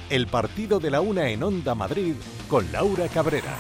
El partido de la una en Onda Madrid con Laura Cabrera.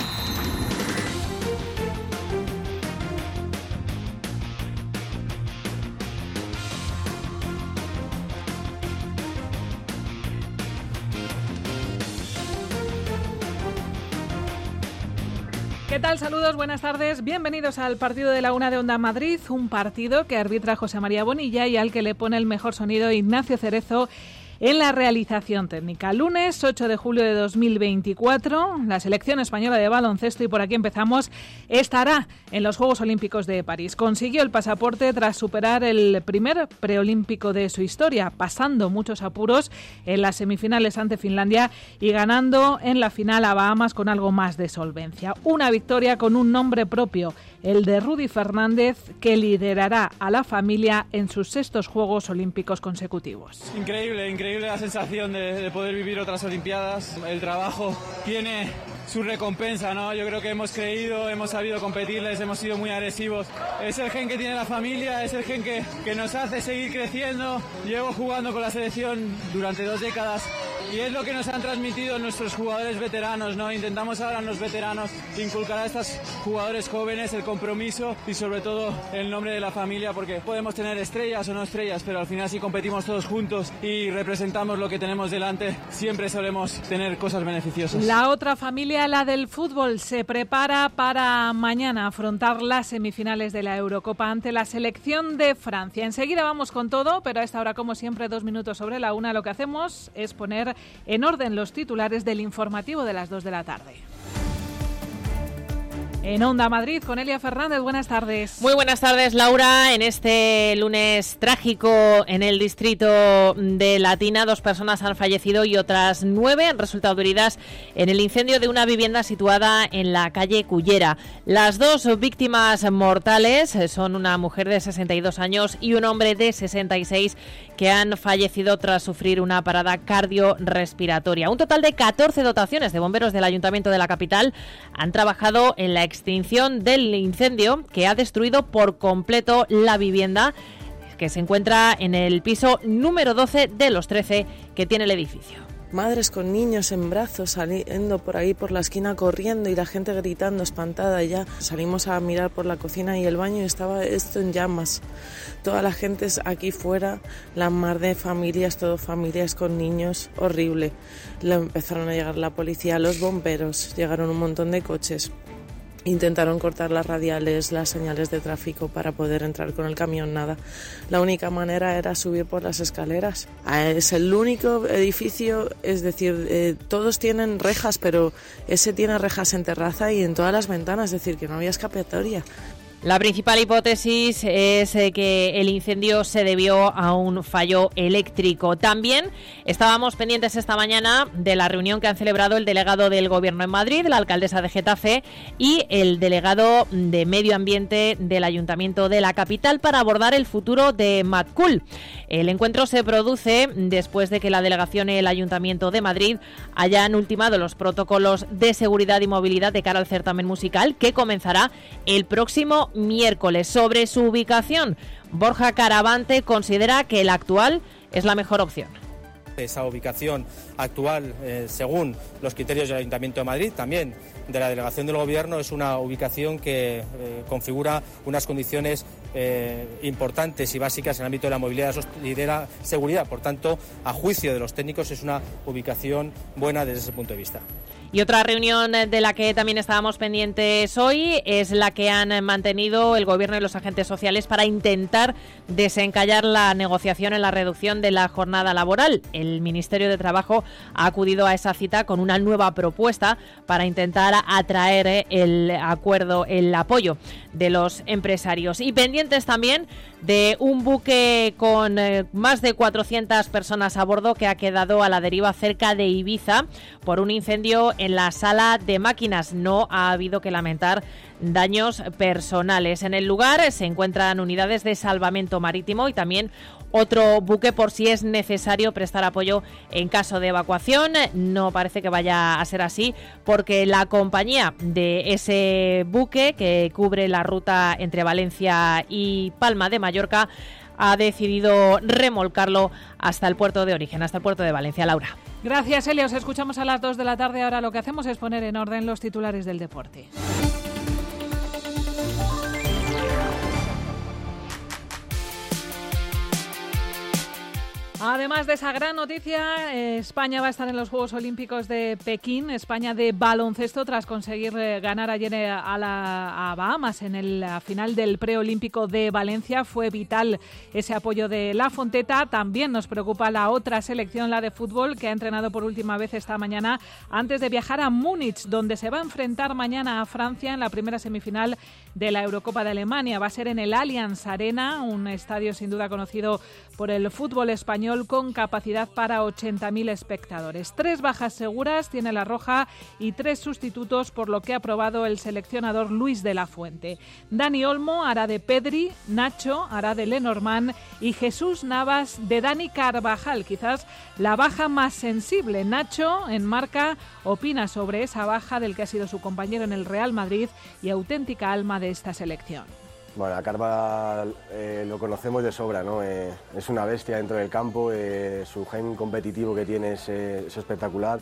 ¿Qué tal? Saludos, buenas tardes. Bienvenidos al partido de la una de Onda Madrid, un partido que arbitra José María Bonilla y al que le pone el mejor sonido Ignacio Cerezo en la realización técnica. Lunes 8 de julio de 2024, la selección española de baloncesto, y por aquí empezamos, estará en los Juegos Olímpicos de París. Consiguió el pasaporte tras superar el primer preolímpico de su historia, pasando muchos apuros en las semifinales ante Finlandia y ganando en la final a Bahamas con algo más de solvencia. Una victoria con un nombre propio, el de Rudy Fernández, que liderará a la familia en sus sextos Juegos Olímpicos consecutivos. Increíble la sensación de poder vivir otras Olimpiadas. El trabajo tiene su recompensa, ¿no? Yo creo que hemos creído, hemos sabido competirles, hemos sido muy agresivos. Es el gen que tiene la familia, es el gen que nos hace seguir creciendo. Llevo jugando con la selección durante 2 décadas y es lo que nos han transmitido nuestros jugadores veteranos, ¿no? Intentamos ahora en los veteranos inculcar a estos jugadores jóvenes el compromiso y sobre todo el nombre de la familia, porque podemos tener estrellas o no estrellas, pero al final si competimos todos juntos y representamos lo que tenemos delante, siempre solemos tener cosas beneficiosas. La otra familia, la del fútbol, se prepara para mañana afrontar las semifinales de la Eurocopa ante la selección de Francia. Enseguida vamos con todo, pero a esta hora, como siempre, 2 minutos sobre la una, lo que hacemos es poner en orden los titulares del informativo de las 2 de la tarde. En Onda Madrid, con Elia Fernández, buenas tardes. Muy buenas tardes, Laura. En este lunes trágico en el distrito de Latina, 2 personas han fallecido y otras 9 han resultado heridas en el incendio de una vivienda situada en la calle Cullera. Las 2 víctimas mortales son una mujer de 62 años y un hombre de 66 que han fallecido tras sufrir una parada cardiorrespiratoria. Un total de 14 dotaciones de bomberos del Ayuntamiento de la capital han trabajado en la extinción del incendio que ha destruido por completo la vivienda que se encuentra en el piso número 12 de los 13 que tiene el edificio. Madres con niños en brazos saliendo por ahí por la esquina corriendo y la gente gritando espantada ya. Salimos a mirar por la cocina y el baño y estaba esto en llamas. Toda la gente aquí fuera, la mar de familias, todo familias con niños, horrible. Empezaron a llegar la policía, los bomberos, llegaron un montón de coches. Intentaron cortar las radiales, las señales de tráfico para poder entrar con el camión, nada. La única manera era subir por las escaleras. Es el único edificio, es decir, todos tienen rejas, pero ese tiene rejas en terraza y en todas las ventanas, es decir, que no había escapatoria. La principal hipótesis es que el incendio se debió a un fallo eléctrico. También estábamos pendientes esta mañana de la reunión que han celebrado el delegado del Gobierno en Madrid, la alcaldesa de Getafe y el delegado de Medio Ambiente del Ayuntamiento de la capital para abordar el futuro de Matkul. El encuentro se produce después de que la delegación y el Ayuntamiento de Madrid hayan ultimado los protocolos de seguridad y movilidad de cara al certamen musical que comenzará el próximo miércoles. Sobre su ubicación, Borja Caravante considera que la actual es la mejor opción. Esa ubicación actual, según los criterios del Ayuntamiento de Madrid, también de la delegación del Gobierno, es una ubicación que configura unas condiciones importantes y básicas en el ámbito de la movilidad y de la seguridad. Por tanto, a juicio de los técnicos, es una ubicación buena desde ese punto de vista. Y otra reunión de la que también estábamos pendientes hoy es la que han mantenido el Gobierno y los agentes sociales para intentar desencallar la negociación en la reducción de la jornada laboral. El Ministerio de Trabajo ha acudido a esa cita con una nueva propuesta para intentar atraer el acuerdo, el apoyo de los empresarios. Y pendientes también de un buque con más de 400 personas a bordo que ha quedado a la deriva cerca de Ibiza por un incendio en la sala de máquinas. No ha habido que lamentar daños personales. En el lugar se encuentran unidades de salvamento marítimo y también otro buque por si es necesario prestar apoyo en caso de evacuación. No parece que vaya a ser así porque la compañía de ese buque que cubre la ruta entre Valencia y Palma de Mallorca ha decidido remolcarlo hasta el puerto de origen, hasta el puerto de Valencia. Laura. Gracias, Elia. Os escuchamos a las 2 de la tarde. Ahora lo que hacemos es poner en orden los titulares del deporte. Además de esa gran noticia, España va a estar en los Juegos Olímpicos de Pekín. España de baloncesto tras conseguir ganar ayer a Bahamas en la final del preolímpico de Valencia. Fue vital ese apoyo de La Fonteta. También nos preocupa la otra selección, la de fútbol, que ha entrenado por última vez esta mañana antes de viajar a Múnich, donde se va a enfrentar mañana a Francia en la primera semifinal de la Eurocopa de Alemania. Va a ser en el Allianz Arena, un estadio sin duda conocido por el fútbol español, con capacidad para 80.000 espectadores. 3 bajas seguras tiene la Roja y 3 sustitutos, por lo que ha aprobado el seleccionador Luis de la Fuente. Dani Olmo hará de Pedri, Nacho hará de Lenormand y Jesús Navas de Dani Carvajal. Quizás la baja más sensible. Nacho, en Marca, opina sobre esa baja del que ha sido su compañero en el Real Madrid y auténtica alma de esta selección. Bueno, a Carva lo conocemos de sobra, ¿no? Es una bestia dentro del campo, su gen competitivo que tiene es espectacular,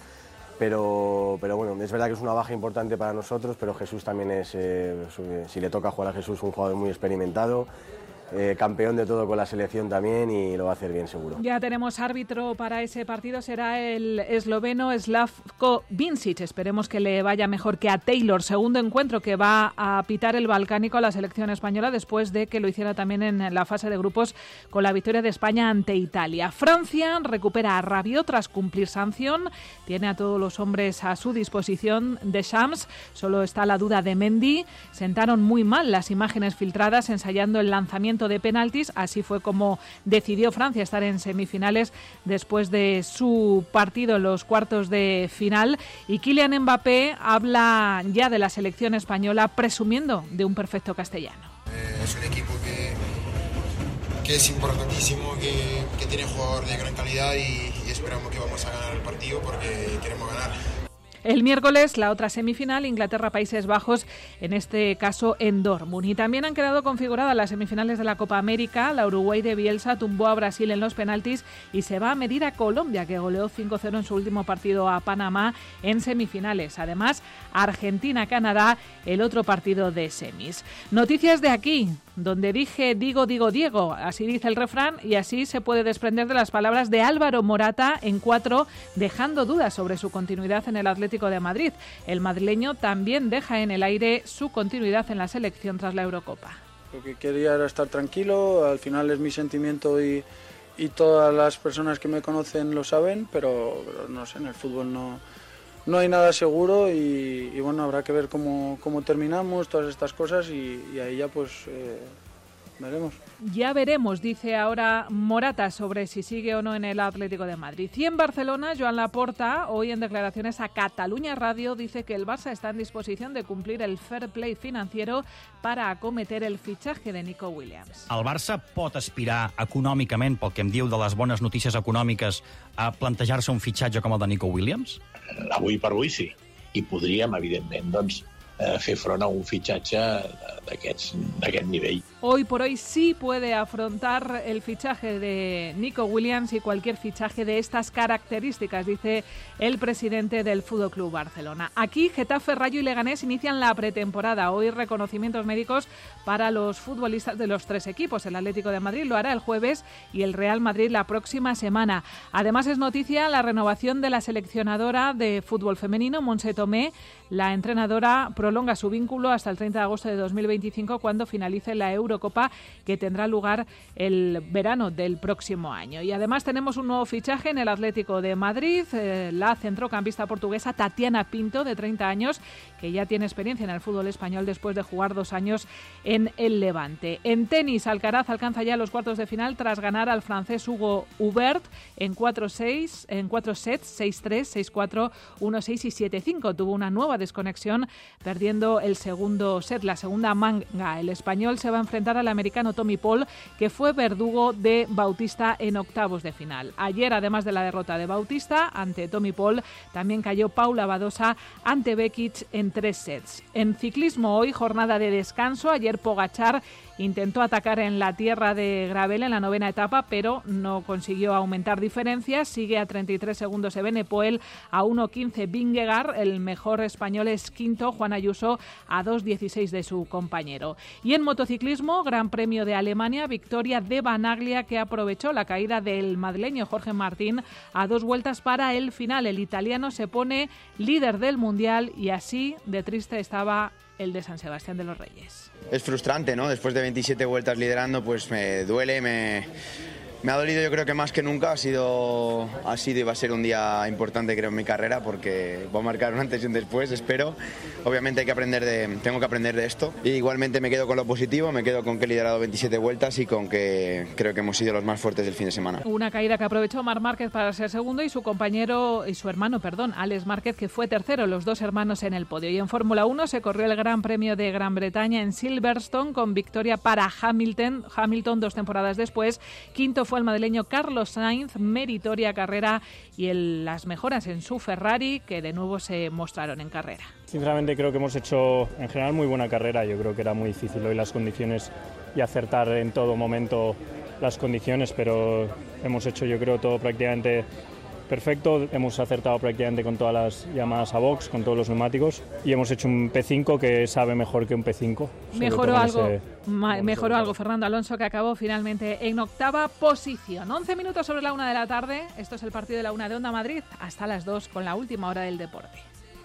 pero bueno, es verdad que es una baja importante para nosotros, pero Jesús también es, si le toca jugar a Jesús, un jugador muy experimentado, campeón de todo con la selección también, y lo va a hacer bien seguro. Ya tenemos árbitro para ese partido, será el esloveno Slavko Vincic. Esperemos que le vaya mejor que a Taylor. Segundo encuentro que va a pitar el balcánico a la selección española después de que lo hiciera también en la fase de grupos con la victoria de España ante Italia. Francia recupera a Rabiot tras cumplir sanción. Tiene a todos los hombres a su disposición. Deschamps, solo está la duda de Mendy. Sentaron muy mal las imágenes filtradas ensayando el lanzamiento de penaltis. Así fue como decidió Francia estar en semifinales después de su partido en los cuartos de final. Y Kylian Mbappé habla ya de la selección española presumiendo de un perfecto castellano. Es un equipo que es importantísimo, que tiene jugadores de gran calidad y esperamos que vamos a ganar el partido porque queremos ganar. El miércoles, la otra semifinal, Inglaterra-Países Bajos, en este caso en Dortmund. Y también han quedado configuradas las semifinales de la Copa América. La Uruguay de Bielsa tumbó a Brasil en los penaltis y se va a medir a Colombia, que goleó 5-0 en su último partido a Panamá en semifinales. Además, Argentina-Canadá, el otro partido de semis. Noticias de aquí, donde dije Diego, así dice el refrán, y así se puede desprender de las palabras de Álvaro Morata en 4, dejando dudas sobre su continuidad en el Atlético de Madrid. El madrileño también deja en el aire su continuidad en la selección tras la Eurocopa. Lo que quería era estar tranquilo, al final es mi sentimiento y todas las personas que me conocen lo saben, pero no sé, en el fútbol no hay nada seguro y bueno, habrá que ver cómo terminamos todas estas cosas y ahí ya pues veremos. Ya veremos, dice ahora Morata, sobre si sigue o no en el Atlético de Madrid. Y en Barcelona, Joan Laporta, hoy en declaraciones a Catalunya Radio, dice que el Barça está en disposición de cumplir el fair play financiero para acometer el fichaje de Nico Williams. El Barça pot aspirar econòmicament, pel que em diu de les bones notícies econòmiques, a plantejar-se un fitxatge com el de Nico Williams? Avui per avui sí, i podríem, evidentment, doncs, fer front a un fitxatge d'aquest nivell. Hoy por hoy sí puede afrontar el fichaje de Nico Williams y cualquier fichaje de estas características, dice el presidente del Fútbol Club Barcelona. Aquí, Getafe, Rayo y Leganés inician la pretemporada. Hoy reconocimientos médicos para los futbolistas de los 3 equipos. El Atlético de Madrid lo hará el jueves y el Real Madrid la próxima semana. Además es noticia la renovación de la seleccionadora de fútbol femenino, Montse Tomé. La entrenadora prolonga su vínculo hasta el 30 de agosto de 2025, cuando finalice la Eurocopa, que tendrá lugar el verano del próximo año. Y además tenemos un nuevo fichaje en el Atlético de Madrid, la centrocampista portuguesa Tatiana Pinto, de 30 años, que ya tiene experiencia en el fútbol español después de jugar 2 años en el Levante. En tenis, Alcaraz alcanza ya los cuartos de final tras ganar al francés Hugo Humbert en 4 sets, 6-3, 6-4, 1-6 y 7-5. Tuvo una nueva desconexión, perdiendo el segundo set, la segunda manga. El español se va a enfrentar al americano Tommy Paul, que fue verdugo de Bautista en octavos de final. Ayer, además de la derrota de Bautista ante Tommy Paul, también cayó Paula Badosa ante Bekic en 3 sets. En ciclismo, hoy jornada de descanso. Ayer Pogačar intentó atacar en la tierra de Gravel en la 9ª etapa, pero no consiguió aumentar diferencias. Sigue a 33 segundos Evenepoel, a 1.15 Vingegaard, el mejor español es quinto, Juan Ayuso a 2.16 de su compañero. Y en motociclismo, Gran Premio de Alemania, victoria de Banaglia, que aprovechó la caída del madrileño Jorge Martín a 2 vueltas para el final. El italiano se pone líder del Mundial y así de triste estaba el de San Sebastián de los Reyes. Es frustrante, ¿no? Después de 27 vueltas liderando, pues me duele, me ha dolido, yo creo que más que nunca. Ha sido y va a ser un día importante, creo, en mi carrera, porque va a marcar un antes y un después, espero. Obviamente tengo que aprender de esto. Y igualmente me quedo con lo positivo, me quedo con que he liderado 27 vueltas y con que creo que hemos sido los más fuertes del fin de semana. Una caída que aprovechó Marc Márquez para ser segundo y su hermano, Alex Márquez, que fue tercero, los dos hermanos en el podio. Y en Fórmula 1 se corrió el Gran Premio de Gran Bretaña en Silverstone con victoria para Hamilton 2 temporadas después. Quinto fue el madrileño Carlos Sainz, meritoria carrera y las mejoras en su Ferrari que de nuevo se mostraron en carrera. Sinceramente creo que hemos hecho en general muy buena carrera. Yo creo que era muy difícil hoy las condiciones y acertar en todo momento las condiciones, pero hemos hecho, yo creo, todo prácticamente perfecto. Hemos acertado prácticamente con todas las llamadas a box, con todos los neumáticos, y hemos hecho un P5 que sabe mejor que un P5. Mejoró algo Fernando Alonso, que acabó finalmente en 8ª posición. 11 minutos sobre la 1 de la tarde. Esto es el partido de la 1 de Onda Madrid. Hasta las 2 con la última hora del deporte.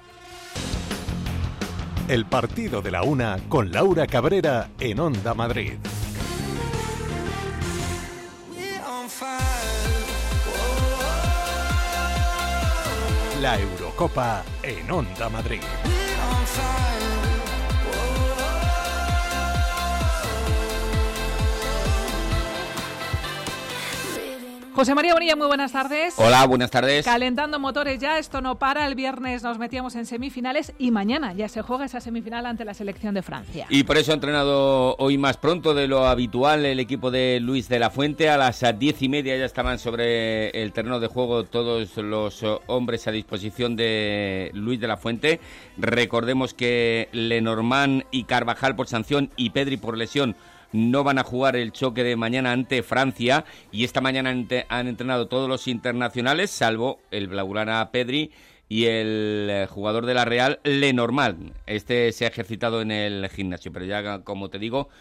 El partido de la 1 con Laura Cabrera en Onda Madrid. La Eurocopa en Onda Madrid. José María Bonilla, muy buenas tardes. Hola, buenas tardes. Calentando motores ya, esto no para. El viernes nos metíamos en semifinales y mañana ya se juega esa semifinal ante la selección de Francia. Y por eso ha entrenado hoy más pronto de lo habitual el equipo de Luis de la Fuente. A las 10:30 ya estaban sobre el terreno de juego todos los hombres a disposición de Luis de la Fuente. Recordemos que Lenormand y Carvajal por sanción y Pedri por lesión no van a jugar el choque de mañana ante Francia, y esta mañana han entrenado todos los internacionales, salvo el blaugrana Pedri y el jugador de la Real, Lenormand. Este se ha ejercitado en el gimnasio, pero ya, como te digo,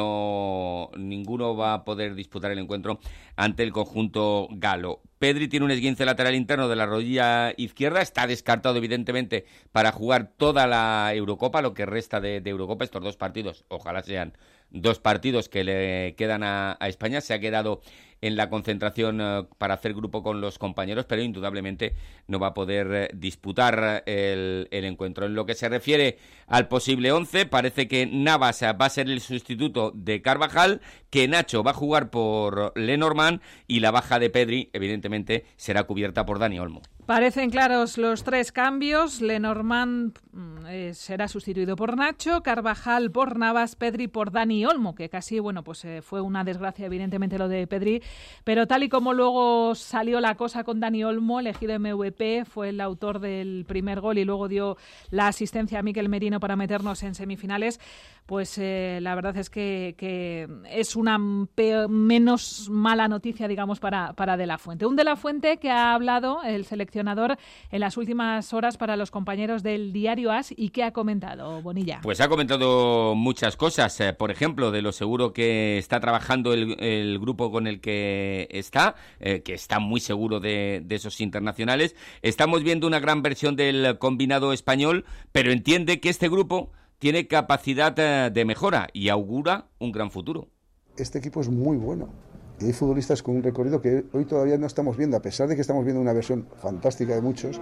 ninguno va a poder disputar el encuentro ante el conjunto galo. Pedri tiene un esguince lateral interno de la rodilla izquierda, está descartado evidentemente para jugar toda la Eurocopa, lo que resta de Eurocopa, estos 2 partidos, ojalá sean 2 partidos que le quedan a España. Se ha quedado en la concentración para hacer grupo con los compañeros, pero indudablemente no va a poder disputar el encuentro. En lo que se refiere al posible 11, parece que Navas va a ser el sustituto de Carvajal, que Nacho va a jugar por Lenormand y la baja de Pedri, evidentemente, será cubierta por Dani Olmo. Parecen claros los 3 cambios. Lenormand será sustituido por Nacho, Carvajal por Navas, Pedri por Dani Olmo, que casi, fue una desgracia evidentemente lo de Pedri, pero tal y como luego salió la cosa con Dani Olmo, elegido MVP, fue el autor del primer gol y luego dio la asistencia a Mikel Merino para meternos en semifinales, pues la verdad es que es una menos mala noticia, digamos, para De la Fuente. Un De la Fuente que ha hablado, el seleccionador, en las últimas horas para los compañeros del diario AS. ¿Y qué ha comentado, Bonilla? Pues ha comentado muchas cosas, por ejemplo, de lo seguro que está trabajando el grupo con el que está muy seguro de esos internacionales. Estamos viendo una gran versión del combinado español, pero entiende que este grupo tiene capacidad de mejora y augura un gran futuro. Este equipo es muy bueno. Y hay futbolistas con un recorrido que hoy todavía no estamos viendo, a pesar de que estamos viendo una versión fantástica de muchos.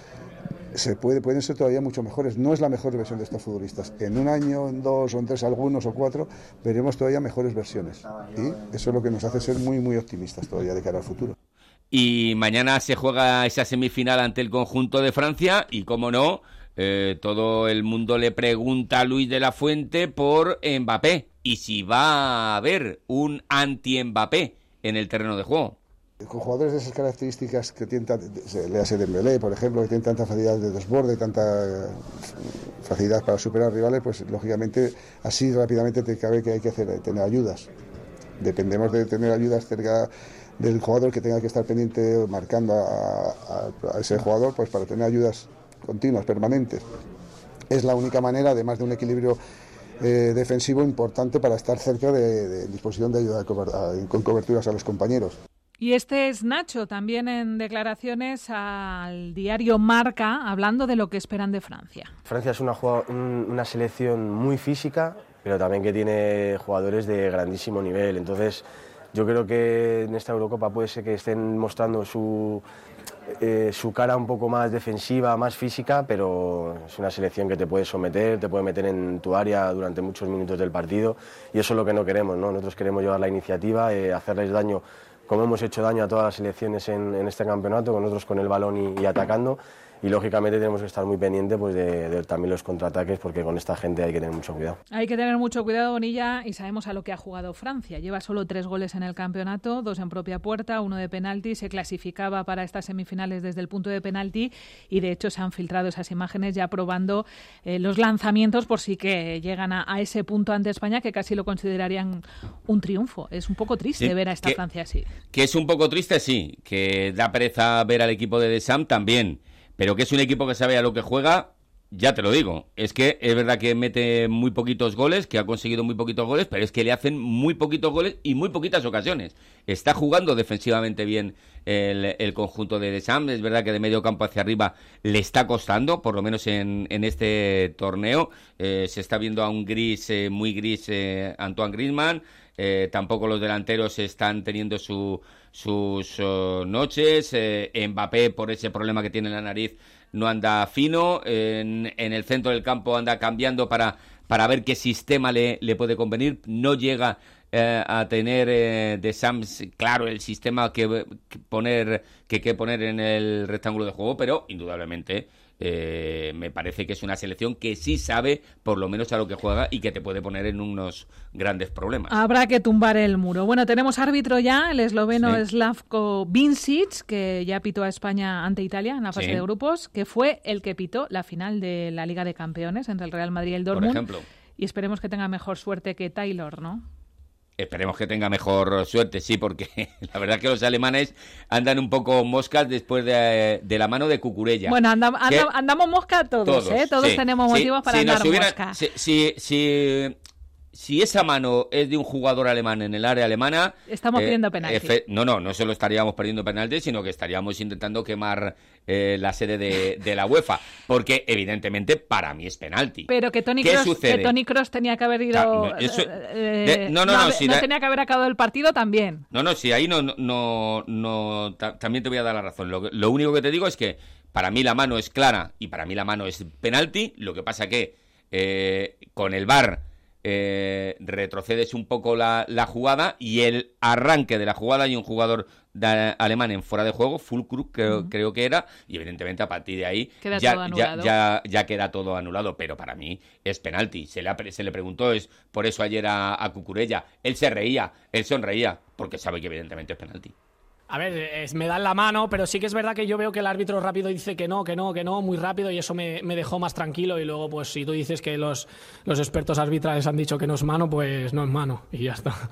Pueden ser todavía mucho mejores. No es la mejor versión de estos futbolistas. En un año, en 2 o en 3, algunos o 4, veremos todavía mejores versiones. Y eso es lo que nos hace ser muy, muy optimistas todavía de cara al futuro. Y mañana se juega esa semifinal ante el conjunto de Francia y, como no, todo el mundo le pregunta a Luis de la Fuente por Mbappé y si va a haber un anti-Mbappé en el terreno de juego. Con jugadores de esas características que tienen, le hace Dembélé, por ejemplo, que tienen tanta facilidad de desborde, tanta facilidad para superar rivales, pues lógicamente así rápidamente te cabe que hay que tener ayudas. Dependemos de tener ayudas cerca del jugador que tenga que estar pendiente marcando a ese jugador, pues para tener ayudas continuas, permanentes. Es la única manera, además de un equilibrio defensivo importante, para estar cerca de disposición de ayuda con coberturas a los compañeros. Y este es Nacho, también en declaraciones al diario Marca, hablando de lo que esperan de Francia. Francia es una selección muy física, pero también que tiene jugadores de grandísimo nivel. Entonces, yo creo que en esta Eurocopa puede ser que estén mostrando su cara un poco más defensiva, más física, pero es una selección que te puede someter, te puede meter en tu área durante muchos minutos del partido, y eso es lo que no queremos, ¿no? Nosotros queremos llevar la iniciativa, hacerles daño, como hemos hecho daño a todas las selecciones en este campeonato, con nosotros con el balón y atacando, y lógicamente tenemos que estar muy pendientes pues, de también los contraataques, porque con esta gente hay que tener mucho cuidado. Hay que tener mucho cuidado, Bonilla, y sabemos a lo que ha jugado Francia. Lleva solo 3 goles en el campeonato, 2 en propia puerta, 1 de penalti. Se clasificaba para estas semifinales desde el punto de penalti, y de hecho se han filtrado esas imágenes ya probando los lanzamientos por si que llegan a ese punto ante España, que casi lo considerarían un triunfo. Es un poco triste ver a esta Francia así. Que es un poco triste, sí, que da pereza ver al equipo de Deschamps también. Pero que es un equipo que sabe a lo que juega, ya te lo digo. Es que es verdad que mete muy poquitos goles, que ha conseguido muy poquitos goles, pero es que le hacen muy poquitos goles y muy poquitas ocasiones. Está jugando defensivamente bien el conjunto de Deschamps. Es verdad que de medio campo hacia arriba le está costando, por lo menos en este torneo. Se está viendo a un muy gris Antoine Griezmann. Tampoco los delanteros están teniendo sus noches. Mbappé, por ese problema que tiene en la nariz, no anda fino. En el centro del campo anda cambiando para ver qué sistema le puede convenir. No llega a tener Deschamps claro el sistema que poner en el rectángulo de juego, pero indudablemente me parece que es una selección que sí sabe por lo menos a lo que juega y que te puede poner en unos grandes problemas. Habrá que tumbar el muro. Bueno, tenemos árbitro ya, el esloveno Slavko Vincic, que ya pitó a España ante Italia en la fase de grupos, que fue el que pitó la final de la Liga de Campeones entre el Real Madrid y el Dortmund. Por ejemplo. Y esperemos que tenga mejor suerte que Taylor, ¿no? Esperemos que tenga mejor suerte, sí, porque la verdad es que los alemanes andan un poco moscas después de la mano de Cucurella. Bueno, andamos mosca todos, ¿eh? Todos tenemos motivos para andar mosca. Si esa mano es de un jugador alemán en el área alemana... Estamos pidiendo penalti. No solo estaríamos perdiendo penalti, sino que estaríamos intentando quemar la sede de la UEFA, porque evidentemente para mí es penalti. Pero que Toni Kroos tenía que haber ido... tenía que haber acabado el partido también. Sí, ahí no también te voy a dar la razón. Lo único que te digo es que para mí la mano es clara y para mí la mano es penalti. Lo que pasa que con el VAR... retrocedes un poco la jugada, y el arranque de la jugada y un jugador alemán en fuera de juego, Füllkrug creo que era, y evidentemente a partir de ahí ya queda todo anulado, pero para mí es penalti. Se le preguntó por eso ayer a Cucurella, él sonreía porque sabe que evidentemente es penalti. A ver, me dan la mano, pero sí que es verdad que yo veo que el árbitro rápido dice que no, muy rápido, y eso me dejó más tranquilo. Y luego, pues si tú dices que los expertos arbitrales han dicho que no es mano, pues no es mano, y ya está.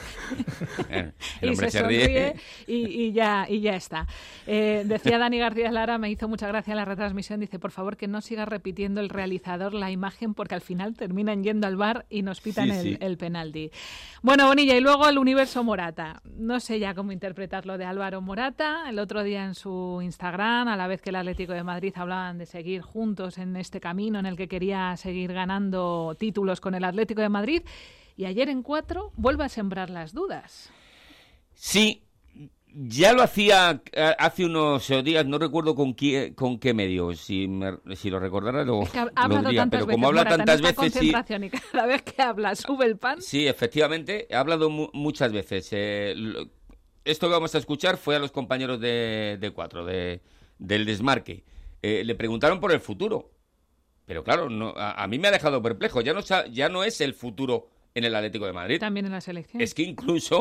El hombre se ríe y ya está. Decía Dani García Lara, me hizo mucha gracia la retransmisión, dice, por favor que no siga repitiendo el realizador la imagen, porque al final terminan yendo al VAR y nos pitan el penalti. Bueno, Bonilla, y luego el universo Morata. No sé ya cómo interpretarlo de Álvaro Morata. El otro día en su Instagram, a la vez que el Atlético de Madrid hablaban de seguir juntos en este camino en el que quería seguir ganando títulos con el Atlético de Madrid, y ayer en 4 vuelve a sembrar las dudas. Sí, ya lo hacía hace unos días, no recuerdo con qué medio, si lo recordara lo diría, pero como habla tantas veces... Y cada vez que habla sube el pan. Sí, efectivamente, he hablado muchas veces. Esto que vamos a escuchar fue a los compañeros de 4, del Desmarque. Le preguntaron por el futuro, pero claro, a mí me ha dejado perplejo. Ya no es el futuro en el Atlético de Madrid. También en la selección. Es que incluso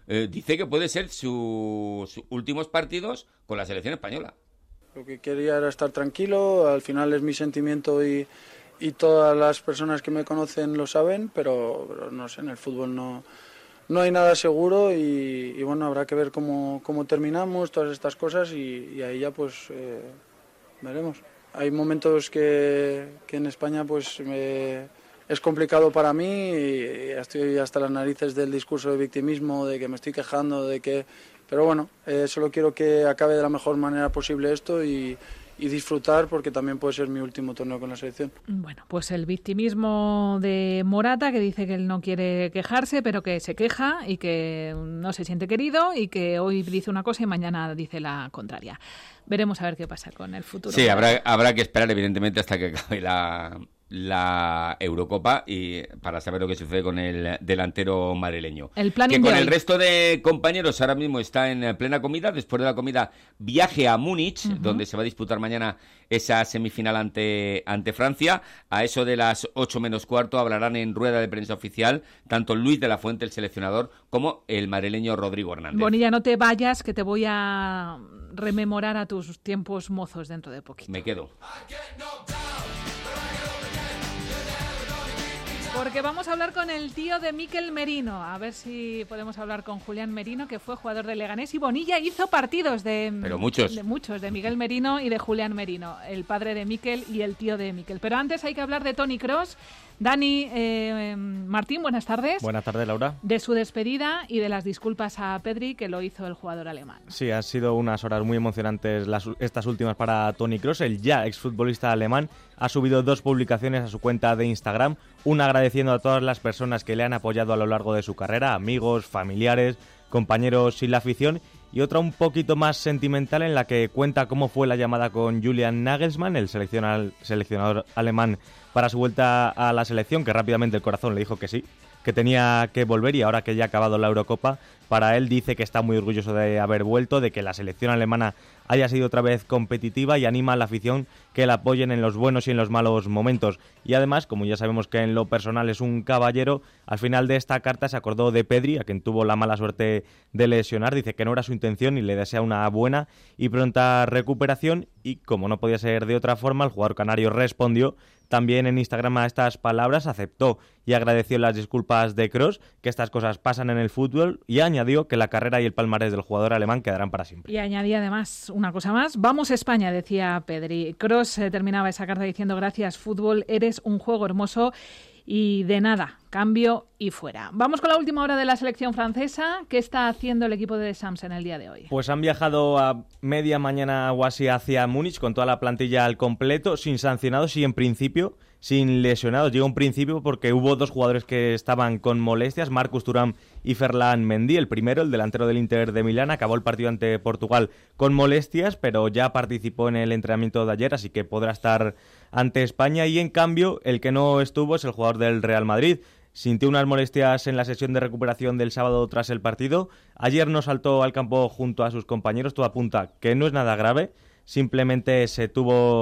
dice que puede ser sus últimos partidos con la selección española. Lo que quería era estar tranquilo, al final es mi sentimiento y todas las personas que me conocen lo saben, pero no sé, en el fútbol no hay nada seguro y bueno, habrá que ver cómo terminamos todas estas cosas y ahí ya pues veremos. Hay momentos que en España pues es complicado para mí y estoy hasta las narices del discurso de victimismo, de que me estoy quejando, pero bueno, solo quiero que acabe de la mejor manera posible esto y disfrutar, porque también puede ser mi último torneo con la selección. Bueno, pues el victimismo de Morata, que dice que él no quiere quejarse, pero que se queja y que no se siente querido y que hoy dice una cosa y mañana dice la contraria. Veremos a ver qué pasa con el futuro. Sí, habrá que esperar, evidentemente, hasta que acabe la Eurocopa y para saber lo que sucede con el delantero madrileño. El plan que con el resto de compañeros ahora mismo está en plena comida. Después de la comida, viaje a Múnich, donde se va a disputar mañana esa semifinal ante Francia. A eso de las 8:15 hablarán en rueda de prensa oficial tanto Luis de la Fuente, el seleccionador, como el madrileño Rodrigo Hernández. Bonilla, no te vayas, que te voy a rememorar a tus tiempos mozos dentro de poquito. Me quedo. Porque vamos a hablar con el tío de Mikel Merino. A ver si podemos hablar con Julián Merino, que fue jugador de Leganés. Y Bonilla hizo partidos Pero muchos. de Miguel Merino y de Julián Merino, el padre de Mikel y el tío de Mikel. Pero antes hay que hablar de Toni Kroos. Dani, Martín, buenas tardes. Buenas tardes, Laura. De su despedida y de las disculpas a Pedri, que lo hizo el jugador alemán. Sí, han sido unas horas muy emocionantes estas últimas para Toni Kroos. El ya exfutbolista alemán ha subido 2 publicaciones a su cuenta de Instagram, una agradeciendo a todas las personas que le han apoyado a lo largo de su carrera, amigos, familiares, compañeros y la afición, y otra un poquito más sentimental en la que cuenta cómo fue la llamada con Julian Nagelsmann, el seleccionador alemán, para su vuelta a la selección, que rápidamente el corazón le dijo que sí, que tenía que volver, y ahora que ya ha acabado la Eurocopa, para él dice que está muy orgulloso de haber vuelto, de que la selección alemana haya sido otra vez competitiva, y anima a la afición que la apoyen en los buenos y en los malos momentos. Y además, como ya sabemos que en lo personal es un caballero, al final de esta carta se acordó de Pedri, a quien tuvo la mala suerte de lesionar. Dice que no era su intención y le desea una buena y pronta recuperación, y como no podía ser de otra forma, el jugador canario respondió también en Instagram a estas palabras, aceptó y agradeció las disculpas de Kroos, que estas cosas pasan en el fútbol, y añadió que la carrera y el palmarés del jugador alemán quedarán para siempre. Y añadía además una cosa más. Vamos a España, decía Pedri. Kroos terminaba esa carta diciendo: gracias fútbol, eres un juego hermoso. Y de nada, cambio y fuera. Vamos con la última hora de la selección francesa. ¿Qué está haciendo el equipo de Deschamps en el día de hoy? Pues han viajado a media mañana o así hacia Múnich con toda la plantilla al completo, sin sancionados y en principio sin lesionados. Llegó un principio porque hubo 2 jugadores que estaban con molestias, Marcus Thuram y Ferland Mendy. El primero, el delantero del Inter de Milán, acabó el partido ante Portugal con molestias, pero ya participó en el entrenamiento de ayer, así que podrá estar ante España. Y en cambio, el que no estuvo es el jugador del Real Madrid. Sintió unas molestias en la sesión de recuperación del sábado tras el partido. Ayer no saltó al campo junto a sus compañeros. Todo apunta que no es nada grave, simplemente se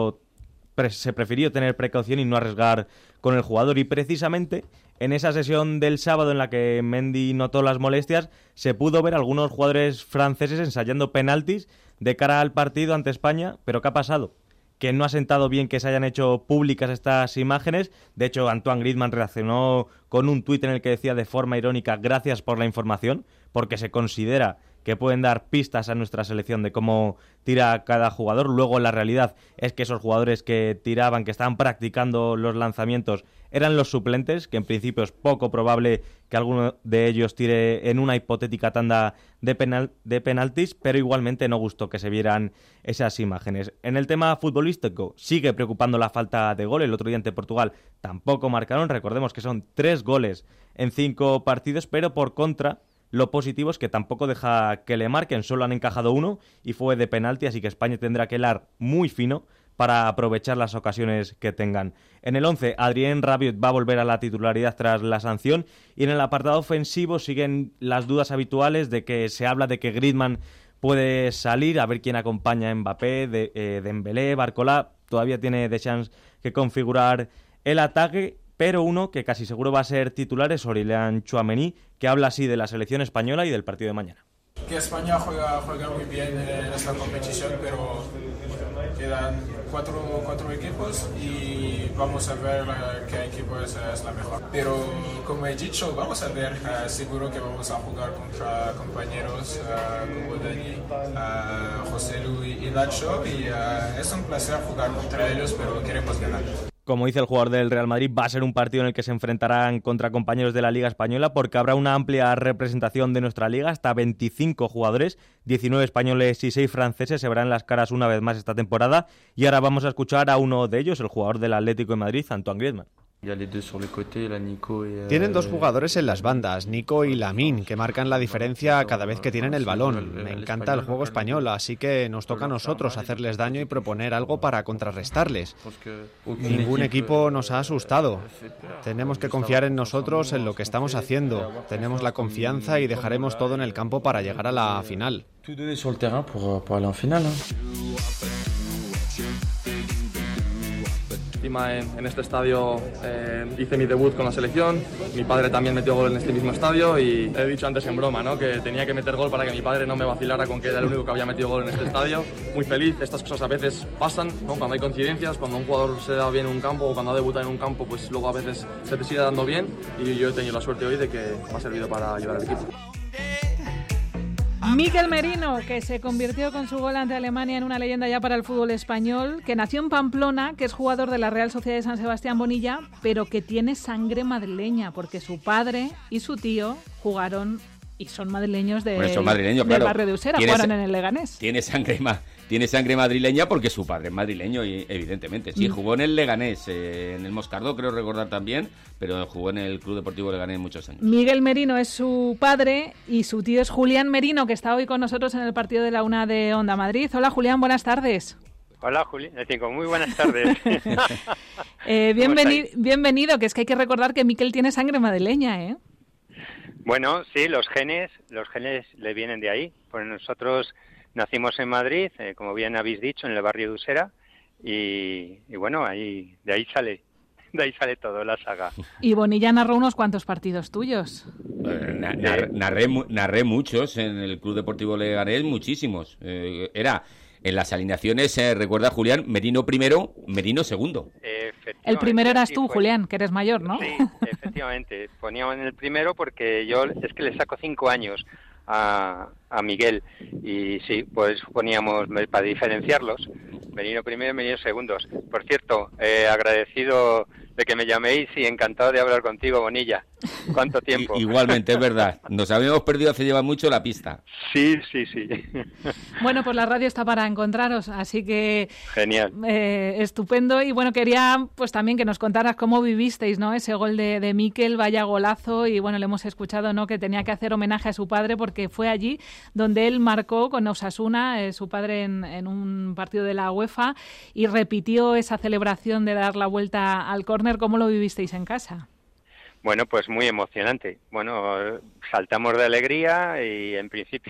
prefirió tener precaución y no arriesgar con el jugador. Y precisamente en esa sesión del sábado en la que Mendy notó las molestias, se pudo ver a algunos jugadores franceses ensayando penaltis de cara al partido ante España. ¿Pero qué ha pasado? Que no ha sentado bien que se hayan hecho públicas estas imágenes. De hecho, Antoine Griezmann reaccionó con un tuit en el que decía de forma irónica: gracias por la información, porque se considera que pueden dar pistas a nuestra selección de cómo tira cada jugador. Luego la realidad es que esos jugadores que tiraban, que estaban practicando los lanzamientos, eran los suplentes, que en principio es poco probable que alguno de ellos tire en una hipotética tanda de penaltis, pero igualmente no gustó que se vieran esas imágenes. En el tema futbolístico sigue preocupando la falta de gol. El otro día ante Portugal tampoco marcaron, recordemos que son 3 goles en 5 partidos, pero por contra, lo positivo es que tampoco deja que le marquen, solo han encajado 1 y fue de penalti, así que España tendrá que hilar muy fino para aprovechar las ocasiones que tengan. En el 11, Adrien Rabiot va a volver a la titularidad tras la sanción, y en el apartado ofensivo siguen las dudas habituales de que se habla de que Griezmann puede salir, a ver quién acompaña a Mbappé, Dembélé, Barcola. Todavía tiene Deschamps que configurar el ataque. pero uno que casi seguro va a ser titular es Aurélien Tchouaméni, que habla así de la selección española y del partido de mañana. Que España juega muy bien en esta competición, pero quedan cuatro equipos y vamos a ver qué equipo es la mejor. Pero como he dicho, vamos a ver, seguro que vamos a jugar contra compañeros como Dani, José Luis y Nacho, y es un placer jugar contra ellos, pero queremos ganar. Como dice el jugador del Real Madrid, va a ser un partido en el que se enfrentarán contra compañeros de la Liga Española, porque habrá una amplia representación de nuestra Liga, hasta 25 jugadores, 19 españoles y 6 franceses se verán las caras una vez más esta temporada. Y ahora vamos a escuchar a uno de ellos, el jugador del Atlético de Madrid, Antoine Griezmann. Tienen dos jugadores en las bandas, Nico y Lamine, que marcan la diferencia cada vez que tienen el balón. Me encanta el juego español, así que nos toca a nosotros hacerles daño y proponer algo para contrarrestarles. Ningún equipo nos ha asustado. Tenemos que confiar en nosotros, en lo que estamos haciendo. Tenemos la confianza y dejaremos todo en el campo para llegar a la final. En este estadio hice mi debut con la selección, mi padre también metió gol en este mismo estadio y he dicho antes en broma, ¿no?, que tenía que meter gol para que mi padre no me vacilara con que era el único que había metido gol en este estadio. Muy feliz, estas cosas a veces pasan, ¿no?, cuando hay coincidencias, cuando un jugador se da bien en un campo o cuando ha debutado en un campo, pues luego a veces se te sigue dando bien y yo he tenido la suerte hoy de que me ha servido para ayudar al equipo. Mikel Merino, que se convirtió con su gol ante Alemania en una leyenda ya para el fútbol español, que nació en Pamplona, que es jugador de la Real Sociedad de San Sebastián Bonilla, pero que tiene sangre madrileña, porque su padre y su tío jugaron y son madrileños del barrio de Usera, jugaron en el Leganés. Tiene sangre madrileña porque su padre es madrileño, y evidentemente. Sí, jugó en el Leganés, en el Moscardó, creo recordar también, pero jugó en el Club Deportivo Leganés muchos años. Miguel Merino es su padre y su tío es Julián Merino, que está hoy con nosotros en el partido de la Una de Onda Madrid. Hola, Julián, buenas tardes. Hola, Julián. Muy buenas tardes. Bienvenido, que es que hay que recordar que Mikel tiene sangre madrileña, ¿eh? Bueno, sí, los genes le vienen de ahí. Pues nosotros nacimos en Madrid, como bien habéis dicho, en el barrio de Usera, y bueno, de ahí sale todo, la saga. Y Bonilla narró unos cuantos partidos tuyos. Narré muchos en el Club Deportivo Leganés, muchísimos. Era en las alineaciones, recuerda Julián, Merino primero, Merino segundo. El primero eras tú, Julián, que eres mayor, ¿no? Sí, efectivamente. Poníamos en el primero porque yo es que le saco 5 años a Miguel, y sí, pues poníamos para diferenciarlos, Merino primero y Merino segundos. Por cierto, agradecido de que me llaméis y encantado de hablar contigo, Bonilla. ¿Cuánto tiempo? Igualmente, es verdad. Nos habíamos perdido hace lleva mucho la pista. Sí. Bueno, pues la radio está para encontraros, así que... Genial. Estupendo. Y bueno, quería pues también que nos contaras cómo vivisteis, ¿no?, ese gol de Mikel, vaya golazo. Y bueno, le hemos escuchado, ¿no?, que tenía que hacer homenaje a su padre porque fue allí donde él marcó con Osasuna, su padre en un partido de la UEFA, y repitió esa celebración de dar la vuelta al córner. ¿Cómo lo vivisteis en casa? Bueno, pues muy emocionante. Bueno, saltamos de alegría y en principio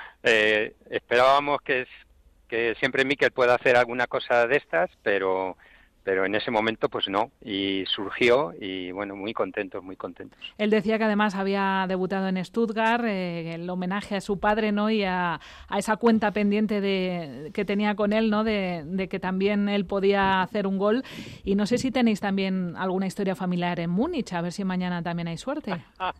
esperábamos que siempre Mikel pueda hacer alguna cosa de estas, pero en ese momento pues no, y surgió, y bueno, muy contentos. Él decía que además había debutado en Stuttgart, el homenaje a su padre, ¿no?, y a esa cuenta pendiente que tenía con él, ¿no?, de que también él podía hacer un gol. Y no sé si tenéis también alguna historia familiar en Múnich, a ver si mañana también hay suerte.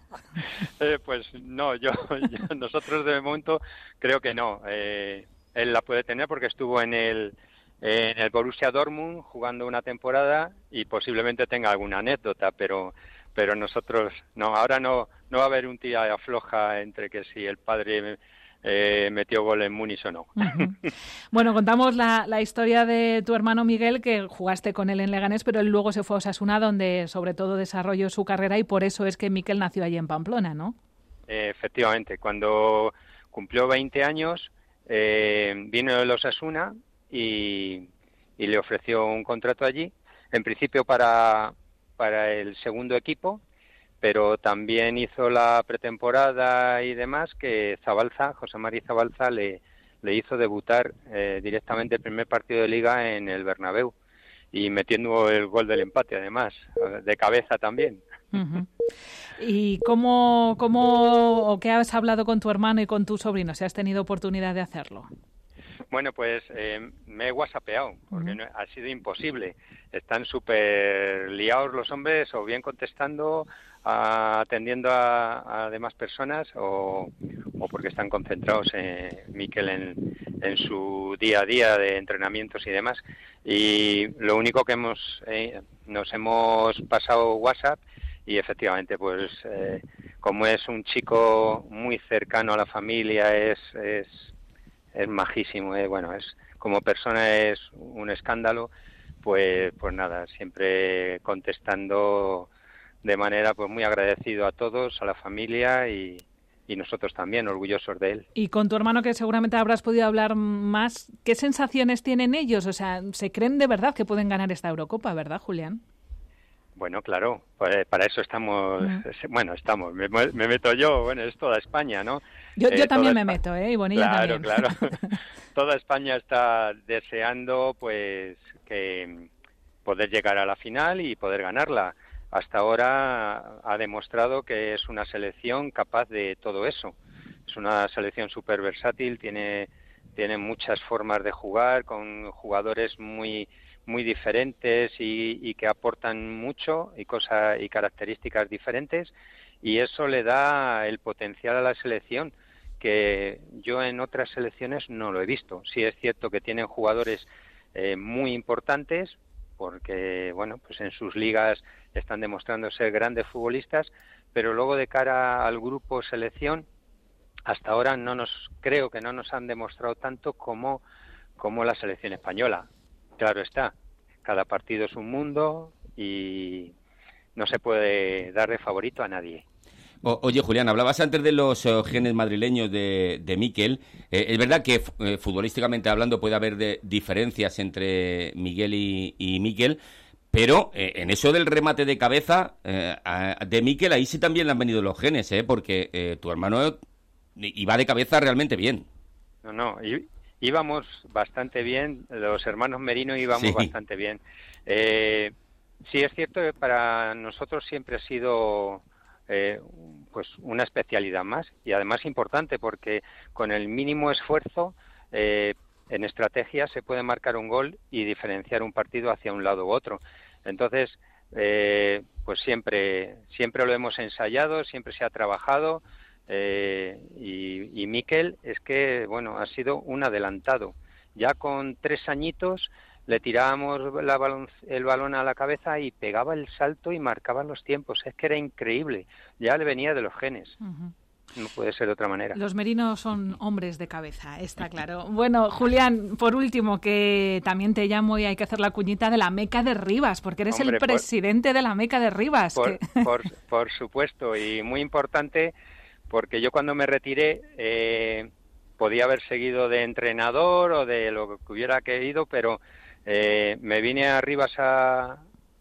Pues no, nosotros de momento creo que no. Él la puede tener porque estuvo en el Borussia Dortmund jugando una temporada y posiblemente tenga alguna anécdota, pero nosotros no. Ahora no va a haber un tira y afloja entre que si el padre metió gol en Múnich o no. Uh-huh. Bueno, contamos la historia de tu hermano Miguel, que jugaste con él en Leganés, pero él luego se fue a Osasuna, donde sobre todo desarrolló su carrera, y por eso es que Mikel nació allí en Pamplona, ¿no? Efectivamente, cuando cumplió 20 años vino el Osasuna y le ofreció un contrato allí, en principio para el segundo equipo, pero también hizo la pretemporada y demás, que José María Zabalza le hizo debutar directamente el primer partido de Liga en el Bernabéu, y metiendo el gol del empate, además, de cabeza también. Uh-huh. ¿Y cómo qué has hablado con tu hermano y con tu sobrino? ¿Si has tenido oportunidad de hacerlo? Bueno, pues me he whatsappeado, porque no, ha sido imposible. Están súper liados los hombres, o bien contestando, atendiendo a demás personas, o porque están concentrados, Mikel, en su día a día de entrenamientos y demás. Y lo único que nos hemos pasado WhatsApp, y efectivamente, pues como es un chico muy cercano a la familia, es majísimo, bueno, es como persona es un escándalo, pues nada, siempre contestando de manera pues muy agradecido a todos, a la familia y nosotros también orgullosos de él. Y con tu hermano, que seguramente habrás podido hablar más, ¿qué sensaciones tienen ellos? O sea, ¿se creen de verdad que pueden ganar esta Eurocopa, verdad, Julián? Bueno, claro, pues para eso estamos, me meto yo, bueno, es toda España, ¿no? Yo también me meto, y Bonilla también. Claro, toda España está deseando, pues, que poder llegar a la final y poder ganarla. Hasta ahora ha demostrado que es una selección capaz de todo eso. Es una selección súper versátil, tiene muchas formas de jugar, con jugadores muy diferentes y que aportan mucho y características diferentes, y eso le da el potencial a la selección que yo en otras selecciones no lo he visto. Sí es cierto que tienen jugadores muy importantes, porque bueno, pues en sus ligas están demostrando ser grandes futbolistas, pero luego de cara al grupo selección, hasta ahora creo que no nos han demostrado tanto como la selección española. Claro está, cada partido es un mundo y no se puede dar de favorito a nadie. Oye, Julián, hablabas antes de los genes madrileños de Mikel. Es verdad que futbolísticamente hablando puede haber diferencias entre Miguel y Mikel, pero en eso del remate de cabeza de Mikel, ahí sí también le han venido los genes, porque tu hermano iba de cabeza realmente bien. No, íbamos bastante bien, los hermanos Merino íbamos bastante bien. Sí es cierto que para nosotros siempre ha sido pues una especialidad más, y además importante, porque con el mínimo esfuerzo en estrategia se puede marcar un gol y diferenciar un partido hacia un lado u otro. Entonces, pues siempre lo hemos ensayado, siempre se ha trabajado. Y Mikel es que, bueno, ha sido un adelantado. Ya con 3 añitos le tirábamos el balón a la cabeza y pegaba el salto y marcaba los tiempos. Es que era increíble. Ya le venía de los genes. Uh-huh. No puede ser de otra manera. Los merinos son hombres de cabeza, está claro. Bueno, Julián, por último, que también te llamo y hay que hacer la cuñita de la Meca de Rivas, porque eres el presidente de la Meca de Rivas. Por supuesto, y muy importante, porque yo cuando me retiré podía haber seguido de entrenador o de lo que hubiera querido, pero me vine a Rivas a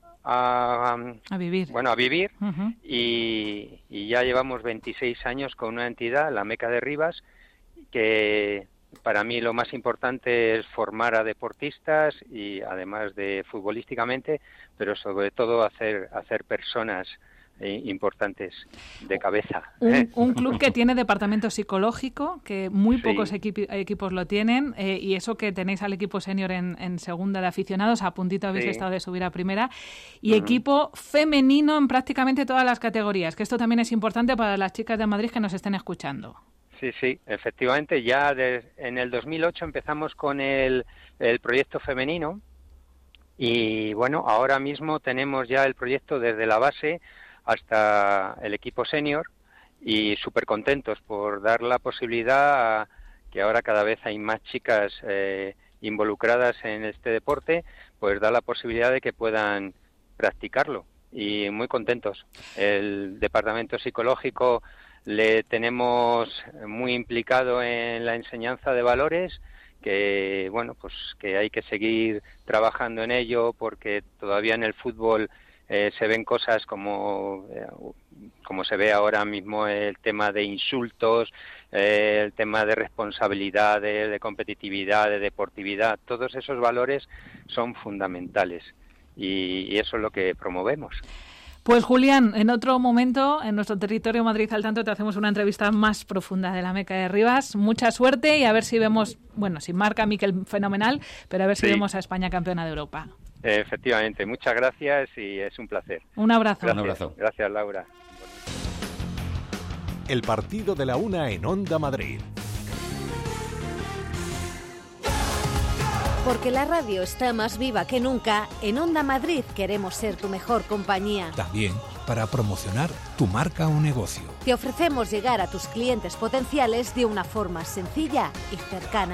vivir. Bueno, a vivir. Uh-huh. Y ya llevamos 26 años con una entidad, la Meca de Rivas, que para mí lo más importante es formar a deportistas y además de futbolísticamente, pero sobre todo hacer personas importantes de cabeza. Un club que tiene departamento psicológico, que muy pocos equipos lo tienen, y eso que tenéis al equipo senior en segunda de aficionados, a puntito habéis estado de subir a primera, y equipo femenino en prácticamente todas las categorías, que esto también es importante para las chicas de Madrid que nos estén escuchando. Sí, efectivamente, ya en el 2008 empezamos con el proyecto femenino, y bueno, ahora mismo tenemos ya el proyecto desde la base hasta el equipo senior, y súper contentos por dar la posibilidad a que ahora cada vez hay más chicas involucradas en este deporte, pues da la posibilidad de que puedan practicarlo, y muy contentos. El departamento psicológico le tenemos muy implicado en la enseñanza de valores, que bueno, pues que hay que seguir trabajando en ello, porque todavía en el fútbol se ven cosas como se ve ahora mismo, el tema de insultos, el tema de responsabilidad, de competitividad, de deportividad, todos esos valores son fundamentales y eso es lo que promovemos. Pues Julián, en otro momento, en nuestro territorio Madrid al tanto, te hacemos una entrevista más profunda de la Meca de Rivas. Mucha suerte y a ver si vemos, bueno, si marca Miquel fenomenal, pero a ver si vemos a España campeona de Europa. Efectivamente, muchas gracias y es un placer. Un abrazo. Gracias. Un abrazo. Gracias, Laura. El partido de la una en Onda Madrid. Porque la radio está más viva que nunca, en Onda Madrid queremos ser tu mejor compañía. También para promocionar tu marca o negocio. Te ofrecemos llegar a tus clientes potenciales de una forma sencilla y cercana.